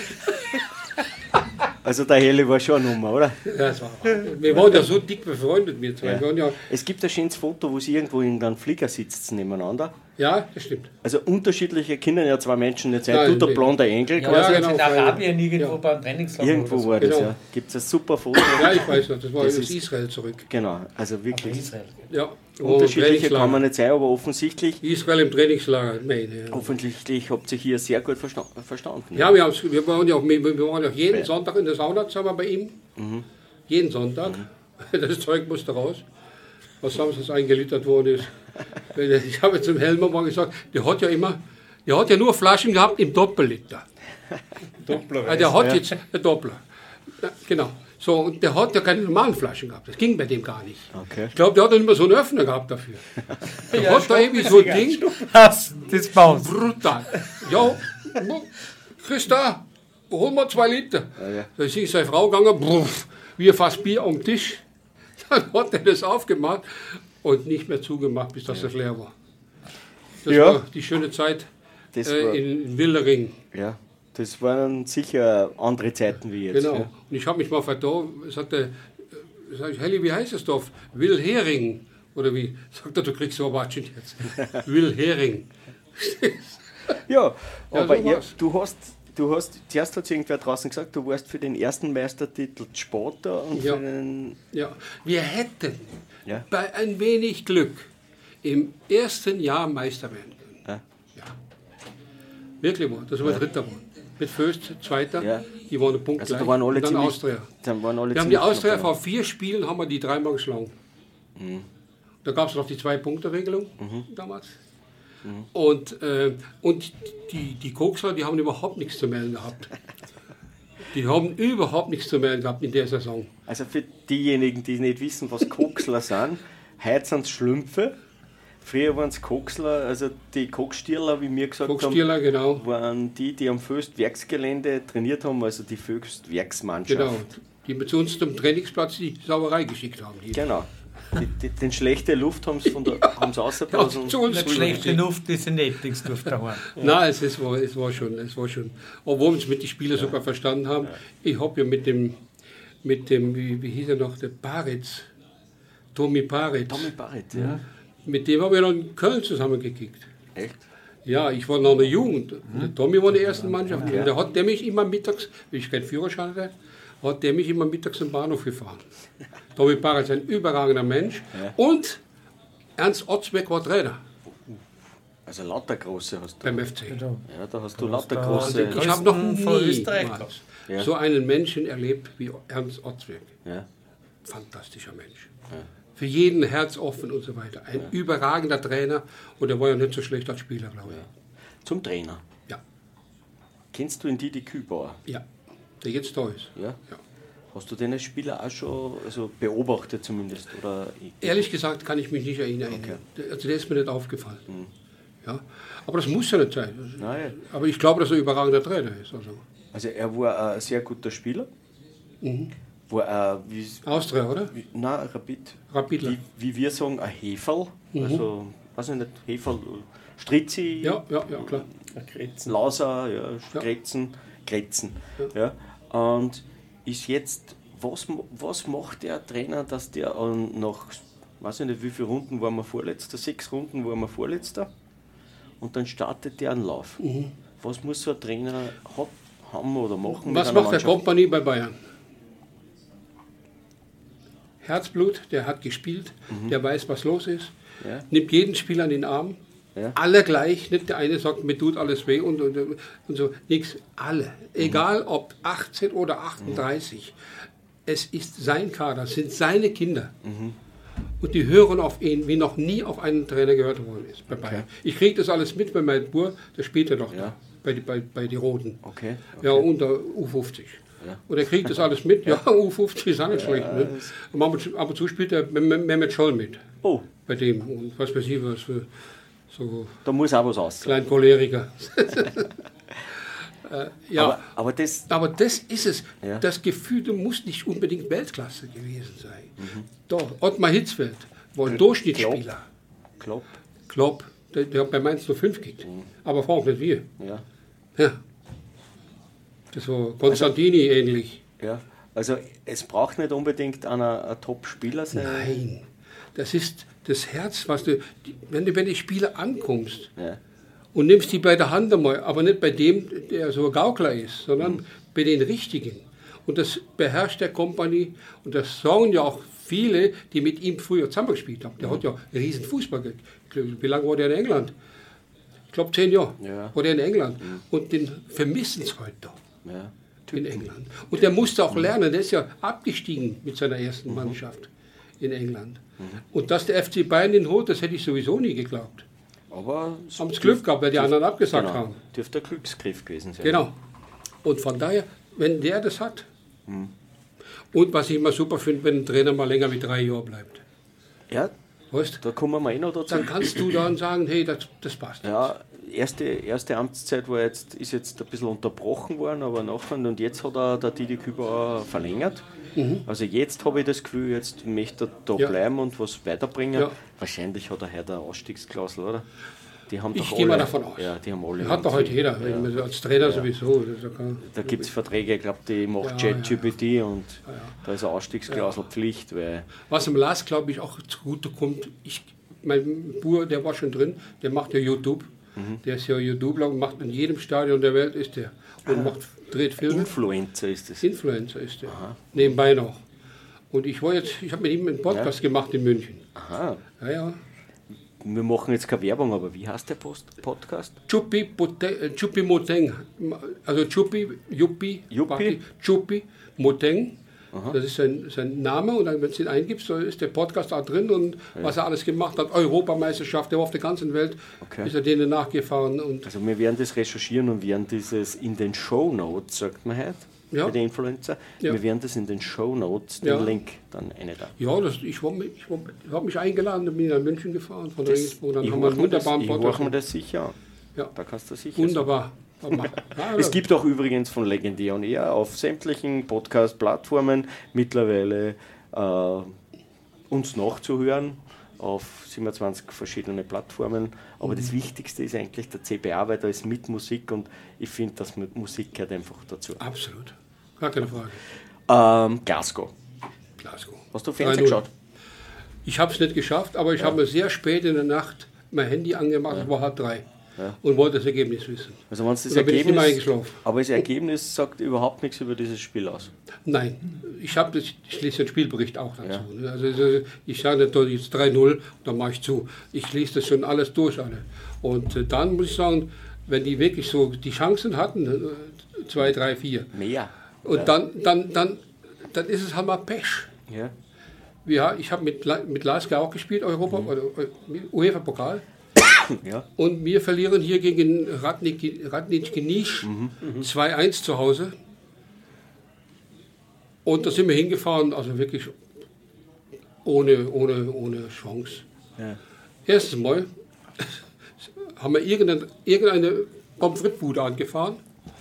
Also der Helle war schon eine Nummer, oder? Ja, das war wir waren ja so dick befreundet, wir zwei. Ja. Wir waren ja es gibt ein schönes Foto, wo sie irgendwo in einem Flieger sitzen nebeneinander. Ja, das stimmt. Also unterschiedliche Kinder, ja zwei Menschen jetzt sein. Du der blonde Engel ja, quasi. Ja, genau, in Arabien irgendwo ja. beim Trainingslager. Irgendwo so. War das, genau. Ja. Gibt es ein super Foto. Ja, ich weiß noch, das war das aus Israel zurück. Genau, also wirklich. Israel. Ja. Unterschiedliche kann man nicht sein, aber offensichtlich. Israel im Trainingslager, meine. Ja. Offensichtlich habt ihr hier sehr gut versta verstanden. Ja, wir, wir, waren ja auch, wir waren ja jeden ja. Sonntag in der Sauna zusammen bei ihm. Mhm. Jeden Sonntag. Mhm. Das Zeug musste raus. Was samstags eingelittert worden ist. Ich habe zum Helmer mal gesagt, der hat ja immer, der hat ja nur Flaschen gehabt im Doppelliter. Doppler. Also der hat ja. jetzt einen Doppler. Ja, genau. So, und der hat ja keine normalen Flaschen gehabt. Das ging bei dem gar nicht. Okay. Ich glaube, der hat dann immer so einen Öffner gehabt dafür. Der ja, hat da irgendwie so ein Ding. Das ist Baus. Brutal. Ja, Christa, hol mal zwei Liter. Ja, ja. Da ist seine Frau gegangen, bruff, wie ein Fass Bier am Tisch. Dann hat er das aufgemacht und nicht mehr zugemacht, bis das, ja. das leer war. Das ja. war die schöne Zeit äh, in, in Willering. Ja, das waren sicher andere Zeiten wie jetzt. Genau. Ja. Und ich habe mich mal vertan, sagte, sag ich, Helli, wie heißt das Dorf? Willhering. Oder wie? Sagt er, du kriegst so Watschen jetzt. Willhering. Ja, aber ja, du hast... Du hast, zuerst hat irgendwer draußen gesagt, du warst für den ersten Meistertitel Sportler und ja. für den... Ja, wir hätten ja. bei ein wenig Glück im ersten Jahr Meister werden können. Ja. Ja. Wirklich war, das war ja. Dritter geworden. Mit Föst, Zweiter, ja. die waren ein Punkt also gleich. Da waren alle und dann ziemlich, Austria. Dann waren alle wir haben die Austria vor vier Spielen haben wir die dreimal geschlagen. Mhm. Da gab es noch die Zwei-Punkte-Regelung mhm. damals. Mhm. Und, äh, und die, die Koksler, die haben überhaupt nichts zu melden gehabt. Die haben überhaupt nichts zu melden gehabt in der Saison. Also für diejenigen, die nicht wissen, was Koksler sind, heute sind es Schlümpfe. Früher waren es Koksler, also die Kokstierler, wie wir gesagt Kokstierler, haben, genau. waren die, die am Föst-Werksgelände trainiert haben, also die Föst-Werksmannschaft. Genau, die zu uns zum Trainingsplatz die Sauerei geschickt haben. Die. Genau. Die, die, den schlechte Luft haben sie von der ja. haben's rausgeblasen. Ja, zu uns nicht schlechte Luft, die sind nicht nichts durch daheim. Nein, es, es, war, es, war schon, es war schon. Obwohl wir uns mit den Spielern ja. sogar verstanden haben. Ja. Ich habe ja mit dem, mit dem wie, wie hieß er noch, der Paritz, Tommy Paritz. Tommy Paritz, ja. Mit dem habe ich noch in Köln zusammengekickt. Echt? Ja, ich war noch in der Jugend. Mhm. Der Tommy war in der ersten Mannschaft. Okay. Und der hat der mich immer mittags, wie ich keinen Führerschein hatte, hat der mich immer mittags im Bahnhof gefahren. Tommy Paritz, ein überragender Mensch. Ja. Und Ernst Otzbeck war Trainer. Also lauter Große hast du. Beim F C. Ja, da hast du lauter Große. Ich habe noch nie ja. so einen Menschen erlebt wie Ernst Otzbeck. Ja. Fantastischer Mensch. Ja. Für jeden Herz offen und so weiter. Ein ja. überragender Trainer und er war ja nicht so schlecht als Spieler, glaube ich. Ja. Zum Trainer? Ja. Kennst du ihn Didi Kübauer? Ja, der jetzt da ist. Ja? Ja. Hast du den als Spieler auch schon also beobachtet zumindest? Oder? Ehrlich gesagt kann ich mich nicht erinnern. Okay. Also der ist mir nicht aufgefallen. Mhm. Ja. Aber das muss ja nicht sein. Nein. Aber ich glaube, dass er ein überragender Trainer ist. Also, also er war ein sehr guter Spieler. Mhm. War, äh, wie, Austria, oder? Wie, nein, Rapid. Rapidler. Wie, wie wir sagen, ein Heferl. Mhm. Also, weiß ich nicht, Heferl, Stritzi. Ja, ja, ja, klar. Lauser, ja, Kretzen, Kretzen. Ja. Ja. Und ist jetzt, was, was macht der Trainer, dass der nach, weiß ich nicht, wie viele Runden waren wir Vorletzter? Sechs Runden waren wir Vorletzter. und dann startet der einen Lauf. Mhm. Was muss so ein Trainer hat, haben oder machen? Was macht der Kompanie bei Bayern? Herzblut, der hat gespielt, mhm. der weiß, was los ist, ja. nimmt jeden Spieler an den Arm, ja. alle gleich, nicht der eine sagt, mir tut alles weh und, und, und so, nichts, alle. Egal mhm. ob achtzehn oder achtunddreißig, mhm. es ist sein Kader, es sind seine Kinder. Mhm. Und die hören auf ihn, wie noch nie auf einen Trainer gehört worden ist bei Bayern. Okay. Ich kriege das alles mit bei meinem Bur, der spielt ja noch ja. da, bei, bei, bei die Roten. Okay. Okay. Ja, unter U fünfzig. Ja. Und er kriegt das alles mit. Ja, U fünfzig ist auch nicht schlecht. Ne? Und ab und zu spielt er Mehmet Scholl mit. Oh. Bei dem. Und was weiß ich, was für so. Da muss auch was aus. Klein Choleriker. äh, ja. aber, aber, das, aber das ist es. Ja. Das Gefühl, du musst nicht unbedingt Weltklasse gewesen sein. Mhm. Doch, Ottmar Hitzfeld war ein Durchschnittsspieler. Klopp. Klopp. Der, der hat bei Mainz nur fünf gekriegt. Mhm. Aber Frank nicht wir. Ja. Ja. Das war Konstantini also, ähnlich. Ja, also es braucht nicht unbedingt einer ein Top-Spieler sein. Nein, das ist das Herz, was du, wenn du bei den Spielern ankommst ja. und nimmst die bei der Hand einmal, aber nicht bei dem, der so ein Gaukler ist, sondern mhm. bei den Richtigen. Und das beherrscht der Kompanie und das sagen ja auch viele, die mit ihm früher zusammengespielt haben. Der mhm. hat ja einen riesen Fußball gekriegt. Wie lange war der in England? Ich glaube zehn Jahre ja. war der in England. Mhm. Und den vermissen es heute da. Ja, in England. Und der musste auch lernen, der ist ja abgestiegen mit seiner ersten mhm. Mannschaft in England. Mhm. Und dass der F C Bayern ihn holt, das hätte ich sowieso nie geglaubt. Aber haben es Glück gehabt, weil die anderen abgesagt genau, haben. Dürfte der Glücksgriff gewesen sein. Genau. Und von daher, wenn der das hat, mhm. und was ich immer super finde, wenn ein Trainer mal länger wie drei Jahre bleibt. Ja, weißt, da kommen wir eh noch dazu. Dann kannst du dann sagen, hey, das, das passt. Ja, erste, erste Amtszeit war jetzt, ist jetzt ein bisschen unterbrochen worden, aber nachher und jetzt hat er der Didi Küber verlängert. Mhm. Also jetzt habe ich das Gefühl, jetzt möchte er da ja. bleiben und was weiterbringen. Ja. Wahrscheinlich hat er heute eine Ausstiegsklausel, oder? Die haben ich gehe mal davon aus. Ja, die haben alle. Hat doch heute jeder, ja. als Trainer ja. sowieso. Da gibt es Verträge, ich glaube, die macht ja, ChatGPT ja, ja. und ja, ja. da ist eine Ausstiegsklausel ja. Pflicht. Weil was im Last, glaube ich, auch zugute kommt, ich, mein Bur, der war schon drin, der macht ja YouTube. Mhm. Der ist ja YouTuber und macht in jedem Stadion der Welt ist der. Und ah. macht, dreht Filme. Influencer ist das. Influencer ist der. Aha. Nebenbei noch. Und ich war jetzt, ich habe mit ihm einen Podcast ja. gemacht in München. Aha. Ja, ja. Wir machen jetzt keine Werbung, aber wie heißt der Post Podcast? Chupi, Chupi Moteng. Also Chupi, Yupi, Yupi? Chupi Moteng. Aha. Das ist sein, sein Name und dann, wenn du ihn eingibst, so ist der Podcast da drin und ja. was er alles gemacht hat, Europameisterschaft, der war auf der ganzen Welt, okay. ist er denen nachgefahren. Und also wir werden das recherchieren und werden dieses in den Shownotes, sagt man heute, ja. bei den Influencer, ja. wir werden das in den Shownotes, den ja. Link dann eine da. Ja, das, ich, war, ich, war, ich habe mich eingeladen, bin nach München gefahren, von das, Regensburg, dann haben wir einen wunderbaren Podcast. Ich mache mir das sicher. Ja. Da kannst du sicher wunderbar. Ja, es gibt auch übrigens von Legendär on Air auf sämtlichen Podcast-Plattformen mittlerweile äh, uns nachzuhören auf siebenundzwanzig verschiedene Plattformen. Aber mhm. das Wichtigste ist eigentlich der C B A, weil da ist mit Musik und ich finde, dass Musik gehört einfach dazu. Absolut, gar keine Frage. Ähm, Glasgow. Glasgow. Hast du Fernsehen geschaut? Ich habe es nicht geschafft, aber ich ja. habe mir sehr spät in der Nacht mein Handy angemacht, es ja. war halb drei. Ja. Und wollte das Ergebnis wissen. Also wenn das da Ergebnis, bin ich eingeschlafen. Aber das Ergebnis sagt überhaupt nichts über dieses Spiel aus? Nein, ich, das, ich lese den Spielbericht auch dazu. Ja. Also ich sage nicht, jetzt drei null, dann mache ich zu. Ich lese das schon alles durch. Alle. Und äh, dann muss ich sagen, wenn die wirklich so die Chancen hatten, zwei, drei, vier. Mehr. Und ja. dann, dann, dann, dann ist es halt mal Pech. Ja. Ja, ich habe mit, mit Lasker auch gespielt, Europa, mhm. oder UEFA-Pokal. Ja. Und wir verlieren hier gegen Radnički Niš mhm. mhm. zwei eins zu Hause. Und da sind wir hingefahren, also wirklich ohne, ohne, ohne Chance. Ja. Erstes Mal haben wir irgendeine, irgendeine Pommes frites-Bude angefahren.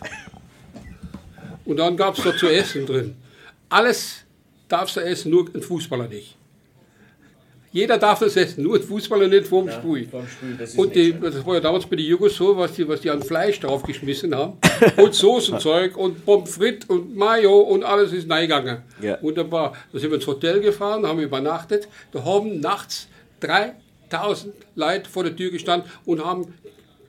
Und dann gab es da zu essen drin. Alles darfst du essen, nur ein Fußballer nicht. Jeder darf das essen, nur ein Fußballer nicht vorm ja, Sprüh. Und die, das war ja damals bei den Jugos so, was die, was die an Fleisch draufgeschmissen haben. Und Soßenzeug und Pommes frites und Mayo und alles ist reingegangen. Ja. Wunderbar. Da sind wir ins Hotel gefahren, haben übernachtet. Da haben nachts dreitausend Leute vor der Tür gestanden und haben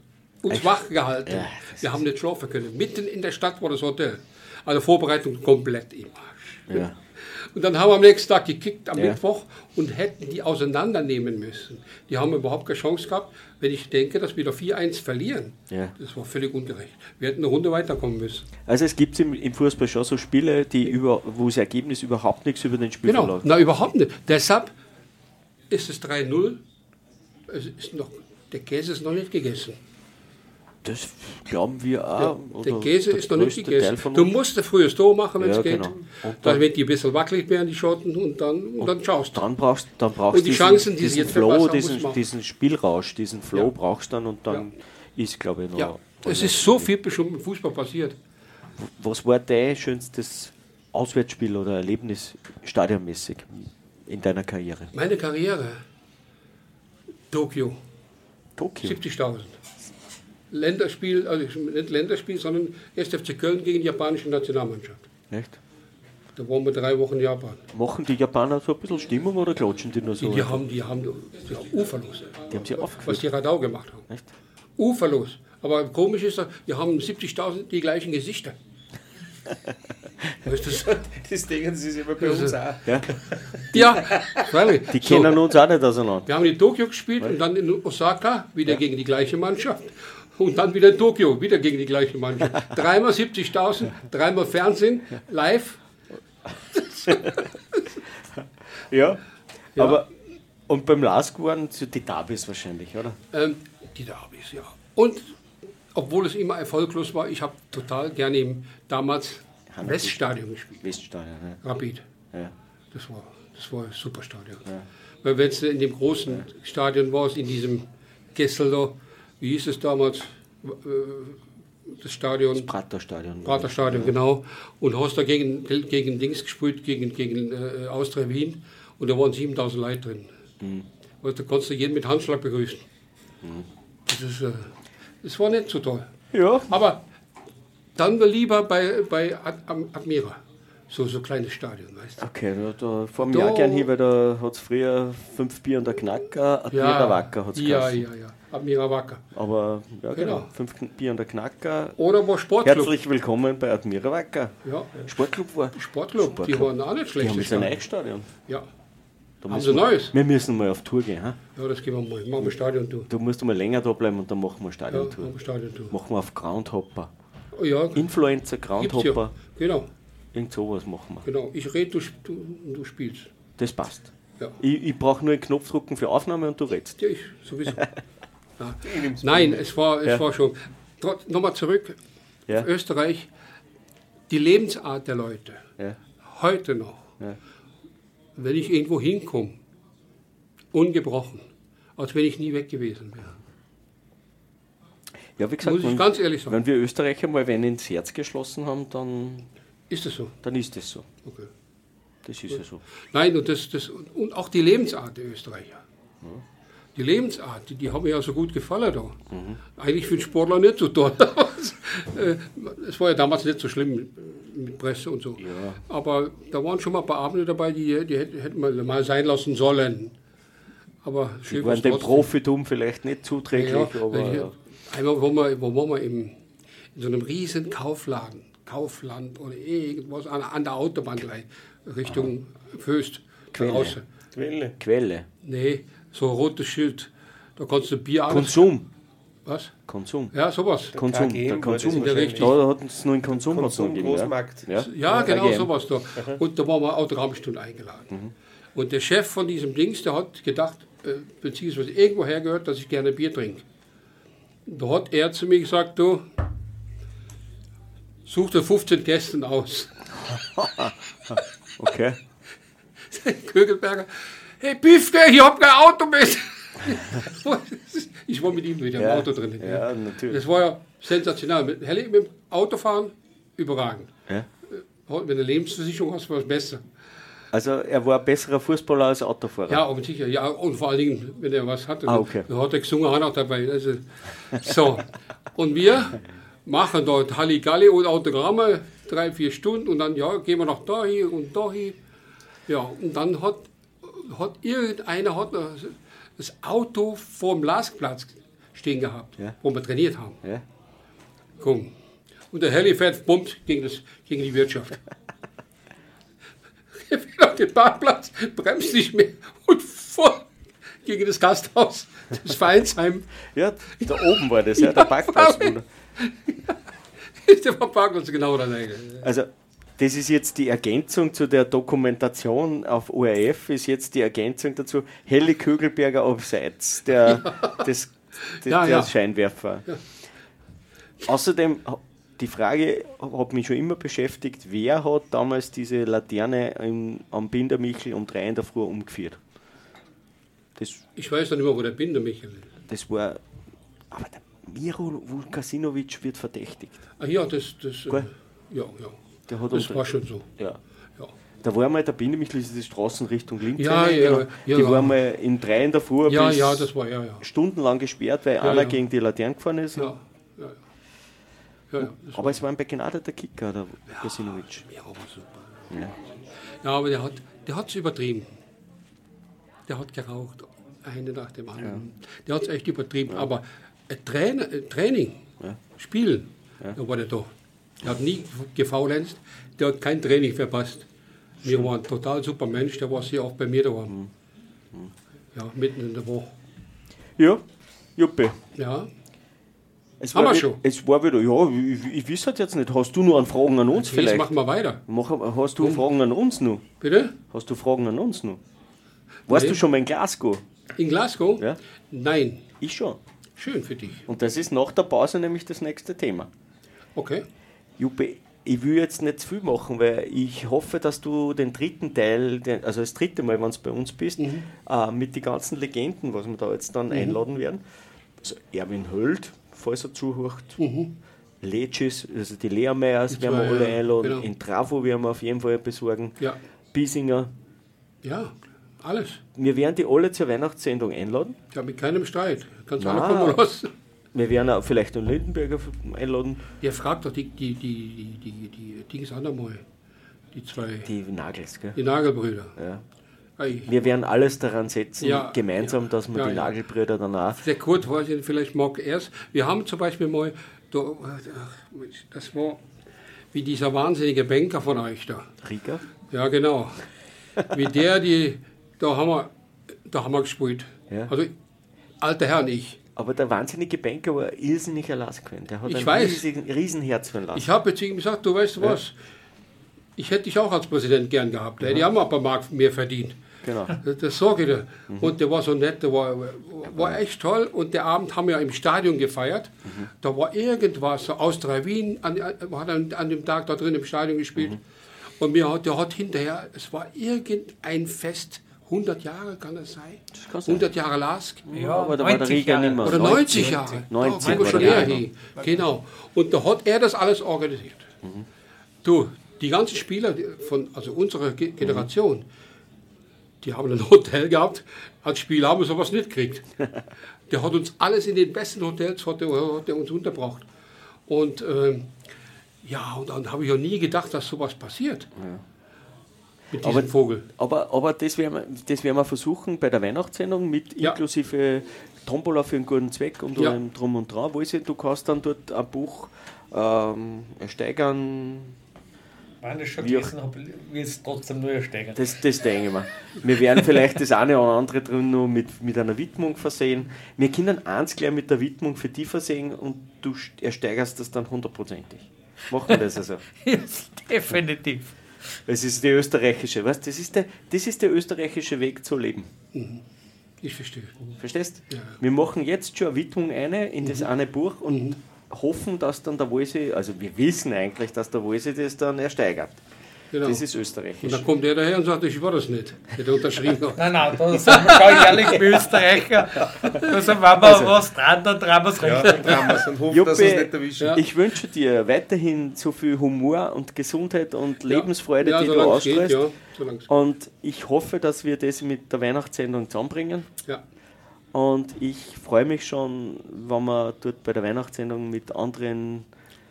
uns wach gehalten. Ja, wir haben nicht schlafen können. Mitten in der Stadt war das Hotel. Also Vorbereitung komplett im Arsch. Ja. Und dann haben wir am nächsten Tag gekickt, am Ja. Mittwoch, und hätten die auseinandernehmen müssen. Die haben überhaupt keine Chance gehabt, wenn ich denke, dass wir da vier eins verlieren. Ja. Das war völlig ungerecht. Wir hätten eine Runde weiterkommen müssen. Also es gibt im, im Fußball schon so Spiele, die über, wo das Ergebnis überhaupt nichts über den Spiel Genau, verlangt. na überhaupt nicht. Deshalb ist es drei null. Es ist noch, der Käse ist noch nicht gegessen. Das glauben wir auch. Ja, oder der Käse der ist noch nicht größte gegessen. Teil von Du uns. musst ein frühes Tor machen, wenn es Ja, geht. genau. Und Dann dann- wird die ein bisschen wackelig werden, die Schotten, und dann, und dann schaust du. Dann brauchst dann brauchst Und die diesen, Chancen, die sie diesen jetzt Flow, verpasst haben, diesen, muss man- diesen Spielrausch, diesen Flow Ja. brauchst du dann und dann ist, glaube ich, noch. Ja, es ist so viel schon im Fußball passiert. Was war dein schönstes Auswärtsspiel oder Erlebnis stadionmäßig in deiner Karriere? Meine Karriere, Tokio, Tokio. siebzigtausend. Länderspiel, also nicht Länderspiel, sondern erst F C Köln gegen die japanische Nationalmannschaft. Echt? Da waren wir drei Wochen in Japan. Machen die Japaner so ein bisschen Stimmung oder klatschen die nur so? Die, die haben, die haben, die haben uferlos. Die haben sie aufgeführt. Was die Radau gemacht haben. Echt? Uferlos. Aber komisch ist, die haben siebzigtausend die gleichen Gesichter. Weißt du das? Das denken sie sich immer bei uns auch. Ja. Ja, freilich. Die So, kennen uns auch nicht auseinander. wir haben in Tokio gespielt und dann in Osaka wieder gegen die gleiche Mannschaft. Und dann wieder in Tokio, wieder gegen die gleiche Mannschaft. Dreimal siebzigtausend, dreimal Fernsehen, live. Ja. Ja. Aber und beim Lask waren so die Derbys wahrscheinlich, oder? Ähm, die Derbys, ja. Und obwohl es immer erfolglos war, ich habe total gerne im damals Weststadion gespielt. Weststadion, ja. Rapid. Ja. Das war, das war ein super Stadion. Weil wenn es in dem großen Stadion war, in diesem Kessel da, wie hieß es damals, äh, das Stadion? Das Praterstadion. Praterstadion, genau. Und hast da gegen, gegen Dings gespielt, gegen, gegen äh, Austria Wien, und da waren siebentausend Leute drin. Mhm. Weißt, da konntest du jeden mit Handschlag begrüßen. Mhm. Das, ist, äh, das war nicht so toll. Ja. Aber dann war lieber bei, bei Ad, Am- Admira. So so kleines Stadion, weißt du. Okay, da, da fahren Da- wir auch gern hin, weil da hat es früher fünf Bier und der Knacker, Admira Wacker hat es ja, ja, ja. Admira Wacker. Aber ja, genau. Genau. Fünf Bier und der Knacker. Oder war Sportclub. Herzlich willkommen bei Admira Wacker. Ja. Sportclub war. Sportclub, die Sportclub. waren auch nicht Die schlecht. haben jetzt ein neues Stadion. Ja. Da Haben müssen sie wir- Neues? Wir müssen mal auf Tour gehen. Ha? Ja, das gehen wir mal. Machen wir Stadiontour. Du musst mal länger da bleiben und dann machen wir Ja, Stadiontour. machen wir Stadiontour. Machen wir auf Groundhopper. Oh, ja, Influencer, gibt's Groundhopper, ja. Genau, irgend sowas machen wir. genau. Ich rede, du, sp- du, du spielst. Das passt. Ja. Ich, ich brauche nur einen Knopf drücken für Aufnahme und du redest. Ja, ich sowieso. Ja. Nein, es war, es Ja. war schon. Trotz- Nochmal zurück Ja. auf Österreich. Die Lebensart der Leute, Ja. heute noch, Ja. wenn ich irgendwo hinkomme, ungebrochen, als wenn ich nie weg gewesen wäre. Ja, wie gesagt, Muss ich wenn, ganz ehrlich sagen. wenn wir Österreicher mal wenn ins Herz geschlossen haben, dann, Ist das so? dann ist das so. Okay. Das ist ja so. Nein, und, das, das, und auch die Lebensart der Österreicher. Die Lebensart, die, die haben mir ja so gut gefallen da. Eigentlich für den Sportler nicht so toll. Äh, Es war ja damals nicht so schlimm mit, mit Presse und so. Aber da waren schon mal ein paar Abende dabei, die, die hätten, hätten wir mal sein lassen sollen. Aber Die schön waren war's dem trotzdem. Profitum vielleicht nicht zuträglich, Ja, aber weil hier- ja. Einmal waren wir, wo waren wir im, in so einem riesen Kaufladen, Kaufland oder irgendwas an, an der Autobahn gleich, Richtung Föst. Draußen. Quelle. Quelle. Nee, so ein rotes Schild. Da kannst du Bier alles- Konsum. Was? Konsum. Ja, sowas. Konsum. K G Der M war das Konsum. wahrscheinlich. Da hat es nur einen Konsum, hat's noch Konsum, gegeben, Großmarkt. Ja. Ja, genau K G M. sowas da. Und da waren wir Autogrammstunde eingeladen. Und der Chef von diesem Dings, der hat gedacht, äh, beziehungsweise irgendwo hergehört, dass ich gerne Bier trinke. Da hat er zu mir gesagt, du, such dir fünfzehn Kästen aus. Okay. Kögelberger, hey Piefke, ich hab kein Auto mit. Ich war mit ihm wieder Ja, im Auto drin. ja, natürlich. Das war ja sensationell. Mit, Helle, mit dem Autofahren, überragend. Ja. Wenn du eine Lebensversicherung hast, war es besser. Also er war ein besserer Fußballer als Autofahrer. Ja, aber sicher. Ja, und vor allen Dingen, wenn er was hatte. Ah, okay. Da hat er gesungen, auch noch dabei. Also, so. Und wir machen dort Halligalli und Autogramme, drei, vier Stunden. Und dann, ja, gehen wir noch da hin und da hin. Ja, und dann hat, hat irgendeiner hat das Auto vor dem Laskplatz stehen gehabt, Ja. wo wir trainiert haben. Ja. Komm. Und der Heli fährt bummt gegen, das, gegen die Wirtschaft. Er fährt auf den Parkplatz, bremst nicht mehr und voll gegen das Gasthaus, das Vereinsheim. Ja, da oben war das, ja, der Parkplatz. Ja, der war Parkplatz genau daneben. Also, das ist jetzt die Ergänzung zu der Dokumentation auf O R F, ist jetzt die Ergänzung dazu, Heli Kögelberger abseits, der, ja. des, des, Ja, der ja. Scheinwerfer. Ja. Außerdem, die Frage hat mich schon immer beschäftigt, wer hat damals diese Laterne im, am Bindermichel um drei in der Früh umgeführt? Das, Ich weiß noch nicht mehr, wo der Binder Michael ist. das war, aber der Miro Vukasinovic wird verdächtigt. Ah ja, das, das, äh, Gell? ja, ja. Der hat Das um- war schon so. Ja. Ja. Da war mal der Bindemichel, das ist die Straßenrichtung Linz. Ja, eine, ja, genau. ja, Die ja. war mal in drei in der Früh Ja, bis ja, das war, ja, ja. stundenlang gesperrt, weil Ja, einer ja. gegen die Laterne gefahren ist. Ja, ja, ja. ja, ja das Aber es war ein begnadeter Kicker, der Vukasinovic. ja, aber super. Ja. Ja, aber der hat der hat's übertrieben. Der hat geraucht, eine nach dem anderen. Der hat es echt übertrieben. Aber ein Trainer, ein Training, Ja. Spielen, da war der da. Der hat nie gefaulenzt, der hat kein Training verpasst. Wir waren ein total super Mensch, der war sehr oft bei mir daheim. Ja, mitten in der Woche. Ja, Juppe. Ja, Es Haben war wir wieder, schon. Es war wieder, ja, ich, ich weiß es jetzt nicht. Hast du noch an Fragen an uns jetzt vielleicht? machen wir weiter. Mach, hast du Fragen an uns noch? Bitte? Hast du Fragen an uns noch? Warst Nee. du schon mal in Glasgow? In Glasgow? Ja. Nein. Ich schon. Schön für dich. Und das ist nach der Pause nämlich das nächste Thema. Okay. Juppe, ich will jetzt nicht zu viel machen, weil ich hoffe, dass du den dritten Teil, den, also das dritte Mal, wenn du bei uns bist, Mhm. äh, mit den ganzen Legenden, was wir da jetzt dann einladen werden. Also Erwin Höld, falls er zuhört. Mhm. Lecis, also die Lehrmeyers Die werden wir zwei, alle ja, einladen. genau. In Trafo werden wir auf jeden Fall besorgen. Ja. Biesinger. Ja, alles. Wir werden die alle zur Weihnachtssendung einladen. Ich habe mit keinem Streit. Kannst du Nein. alle kommen lassen. Wir werden auch vielleicht einen Lindenberger einladen. Ihr fragt doch die, die, die, die, die, die Dings auch nochmal. Die zwei. Die Nagels, gell? Die Nagelbrüder. Ja. Ei. Wir werden alles daran setzen, Ja, gemeinsam, ja. dass wir Ja, die ja. Nagelbrüder danach. Der Kurt weiß ich vielleicht mag erst. Wir haben zum Beispiel mal, da, ach, das war wie dieser wahnsinnige Banker von euch da. Rieger? Ja, genau. Wie der, die, da haben wir, da haben wir gespielt. Ja. Also, alter Herr und ich. Aber der wahnsinnige Banker war irrsinnig elasquent. Der hat Ich ein weiß. riesigen, Riesenherz für den Lass. Ich habe jetzt ihm gesagt, du weißt was, ich hätte dich auch als Präsident gern gehabt. Da hätte ich auch mal ein paar Mark mehr verdient. Genau. Das, das sage ich dir. Und der war so nett, der war, war echt toll. Und der Abend haben wir im Stadion gefeiert. Da war irgendwas, so Austria Wien, an, hat an, an dem Tag da drin im Stadion gespielt. Und mir hat, der hat hinterher, es war irgendein Fest, hundert Jahre kann es sein? kann sein. hundert Jahre Lask? Ja, aber da war der neunzig Rieger Jahre. nicht mehr. Oder neunzig Jahre. neunzig Da sind wir war schon der eher Rieger. hin. Genau. Und da hat er das alles organisiert. Du, die ganzen Spieler die von also unserer Ge- Generation, die haben ein Hotel gehabt. Als Spieler haben wir sowas nicht gekriegt. Der hat uns alles in den besten Hotels hat der, hat der uns untergebracht. Und ähm, ja, und dann habe ich ja nie gedacht, dass sowas passiert. Mit diesem Aber- Vogel. Aber, aber das, werden wir, das werden wir versuchen bei der Weihnachtssendung mit Ja. inklusive Tombola für einen guten Zweck und Ja. allem drum und dran. Wo du kannst dann dort ein Buch ähm, ersteigern. Wenn ich schon Wie auch- gelesen habe, will es trotzdem nur ersteigern. Das, das denke ich mir. Wir werden vielleicht das eine oder andere drin noch mit, mit einer Widmung versehen. Wir können eins gleich mit der Widmung für die versehen und du st- ersteigerst das dann hundertprozentig. Machen wir das also. Ja, definitiv. Das ist die österreichische, weißt, das ist der, das ist der österreichische Weg zu leben. Ich verstehe. Verstehst? Ja. Wir machen jetzt schon eine Widmung eine in das eine Buch und hoffen, dass dann der Wolsi, also wir wissen eigentlich, dass der Wolsi das dann ersteigert. Genau. Das ist Und österreichisch. dann kommt er daher und sagt, ich war das nicht. Der hat unterschrieben. Nein, nein, da sind wir schon ehrlich wie Österreicher. Da sind wir aber was dran, dann trauen wir es Ja, richtig. dann haben wir es und hoffen, Juppie, dass wir es nicht erwischen. Ja. Ich wünsche dir weiterhin so viel Humor und Gesundheit und Lebensfreude, ja, die du solange es geht, ausstrahlst. ja, solange es geht. Und ich hoffe, dass wir das mit der Weihnachtssendung zusammenbringen. Ja. Und ich freue mich schon, wenn wir dort bei der Weihnachtssendung mit anderen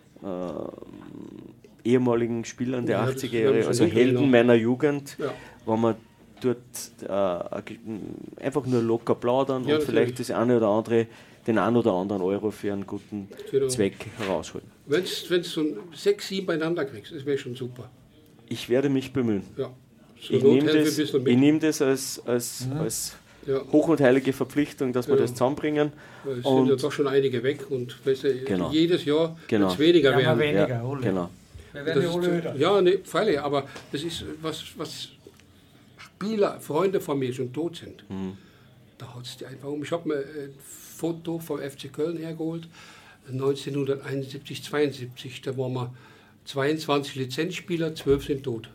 äh, ehemaligen Spielern der Ja, das achtziger werden wir Jahre, schon also hinkriegen, Helden ja. meiner Jugend, Ja. wenn wir dort äh, einfach nur locker plaudern Ja, und vielleicht natürlich. das eine oder andere den einen oder anderen Euro für einen guten genau. Zweck herausholen. Wenn du so sechs, sieben beieinander kriegst, das wäre schon super. Ich werde mich bemühen. Ja. So ich nehme das, ich nehm das als, als, mhm. als ja. hoch und heilige Verpflichtung, dass wir ja. das zusammenbringen. Weil es sind ja doch schon einige weg und weißt du, genau. jedes Jahr genau. wird es weniger ja, werden. Weniger, ja, genau. Wir werden das ist, ja, ne, freilich, aber das ist was, was Spieler, Freunde von mir schon tot sind. Mhm. Da haut es die einfach um. Ich habe mir ein Foto vom F C Köln hergeholt, neunzehnhunderteinundsiebzig, zweiundsiebzig, da waren wir zweiundzwanzig Lizenzspieler, zwölf sind tot.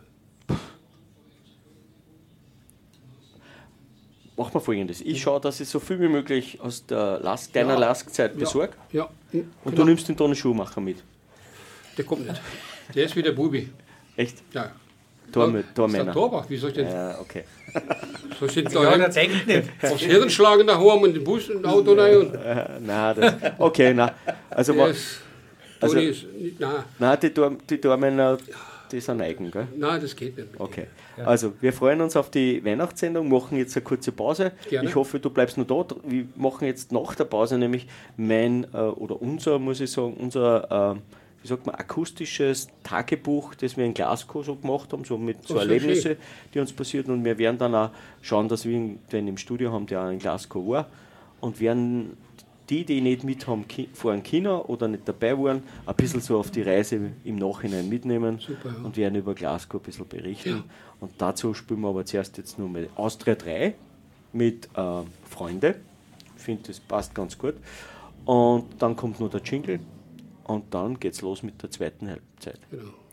Machen wir Folgendes. Ich schaue, dass ich so viel wie möglich aus der Lask, deiner ja. Lask-Zeit besorge. Ja. Ja. Und genau. du nimmst den Toni Schumacher mit. Der kommt nicht. Der ist wie der Bubi. Echt? Ja. Tormänner. Das ist der Torbach. Wie soll ich denn? Ja, okay. Soll ich denn da ja, aufs Hirn schlagen daheim und den Bus und Auto rein? Und äh, nein, das, okay, nein. Also, ma, ist, also ist, nein. nein, die, Tor, die Tormänner, die sind eigen, gell? Nein, das geht nicht. Okay. Also, wir freuen uns auf die Weihnachtssendung, machen jetzt eine kurze Pause. Gerne. Ich hoffe, du bleibst noch da. Wir machen jetzt nach der Pause nämlich mein, äh, oder unser, muss ich sagen, unser, äh, wie sagt man, akustisches Tagebuch, das wir in Glasgow so gemacht haben, so mit so Erlebnisse, die uns passiert. Und wir werden dann auch schauen, dass wir den im Studio haben, der auch in Glasgow war. Und werden die, die nicht mit haben, vor einem Kino oder nicht dabei waren, ein bisschen so auf die Reise im Nachhinein mitnehmen. Super, ja. Und werden über Glasgow ein bisschen berichten. Ja. Und dazu spielen wir aber zuerst jetzt nur mal Austria drei mit äh, Freunde. Ich finde, das passt ganz gut. Und dann kommt noch der Jingle und dann geht's los mit der zweiten Halbzeit. Genau.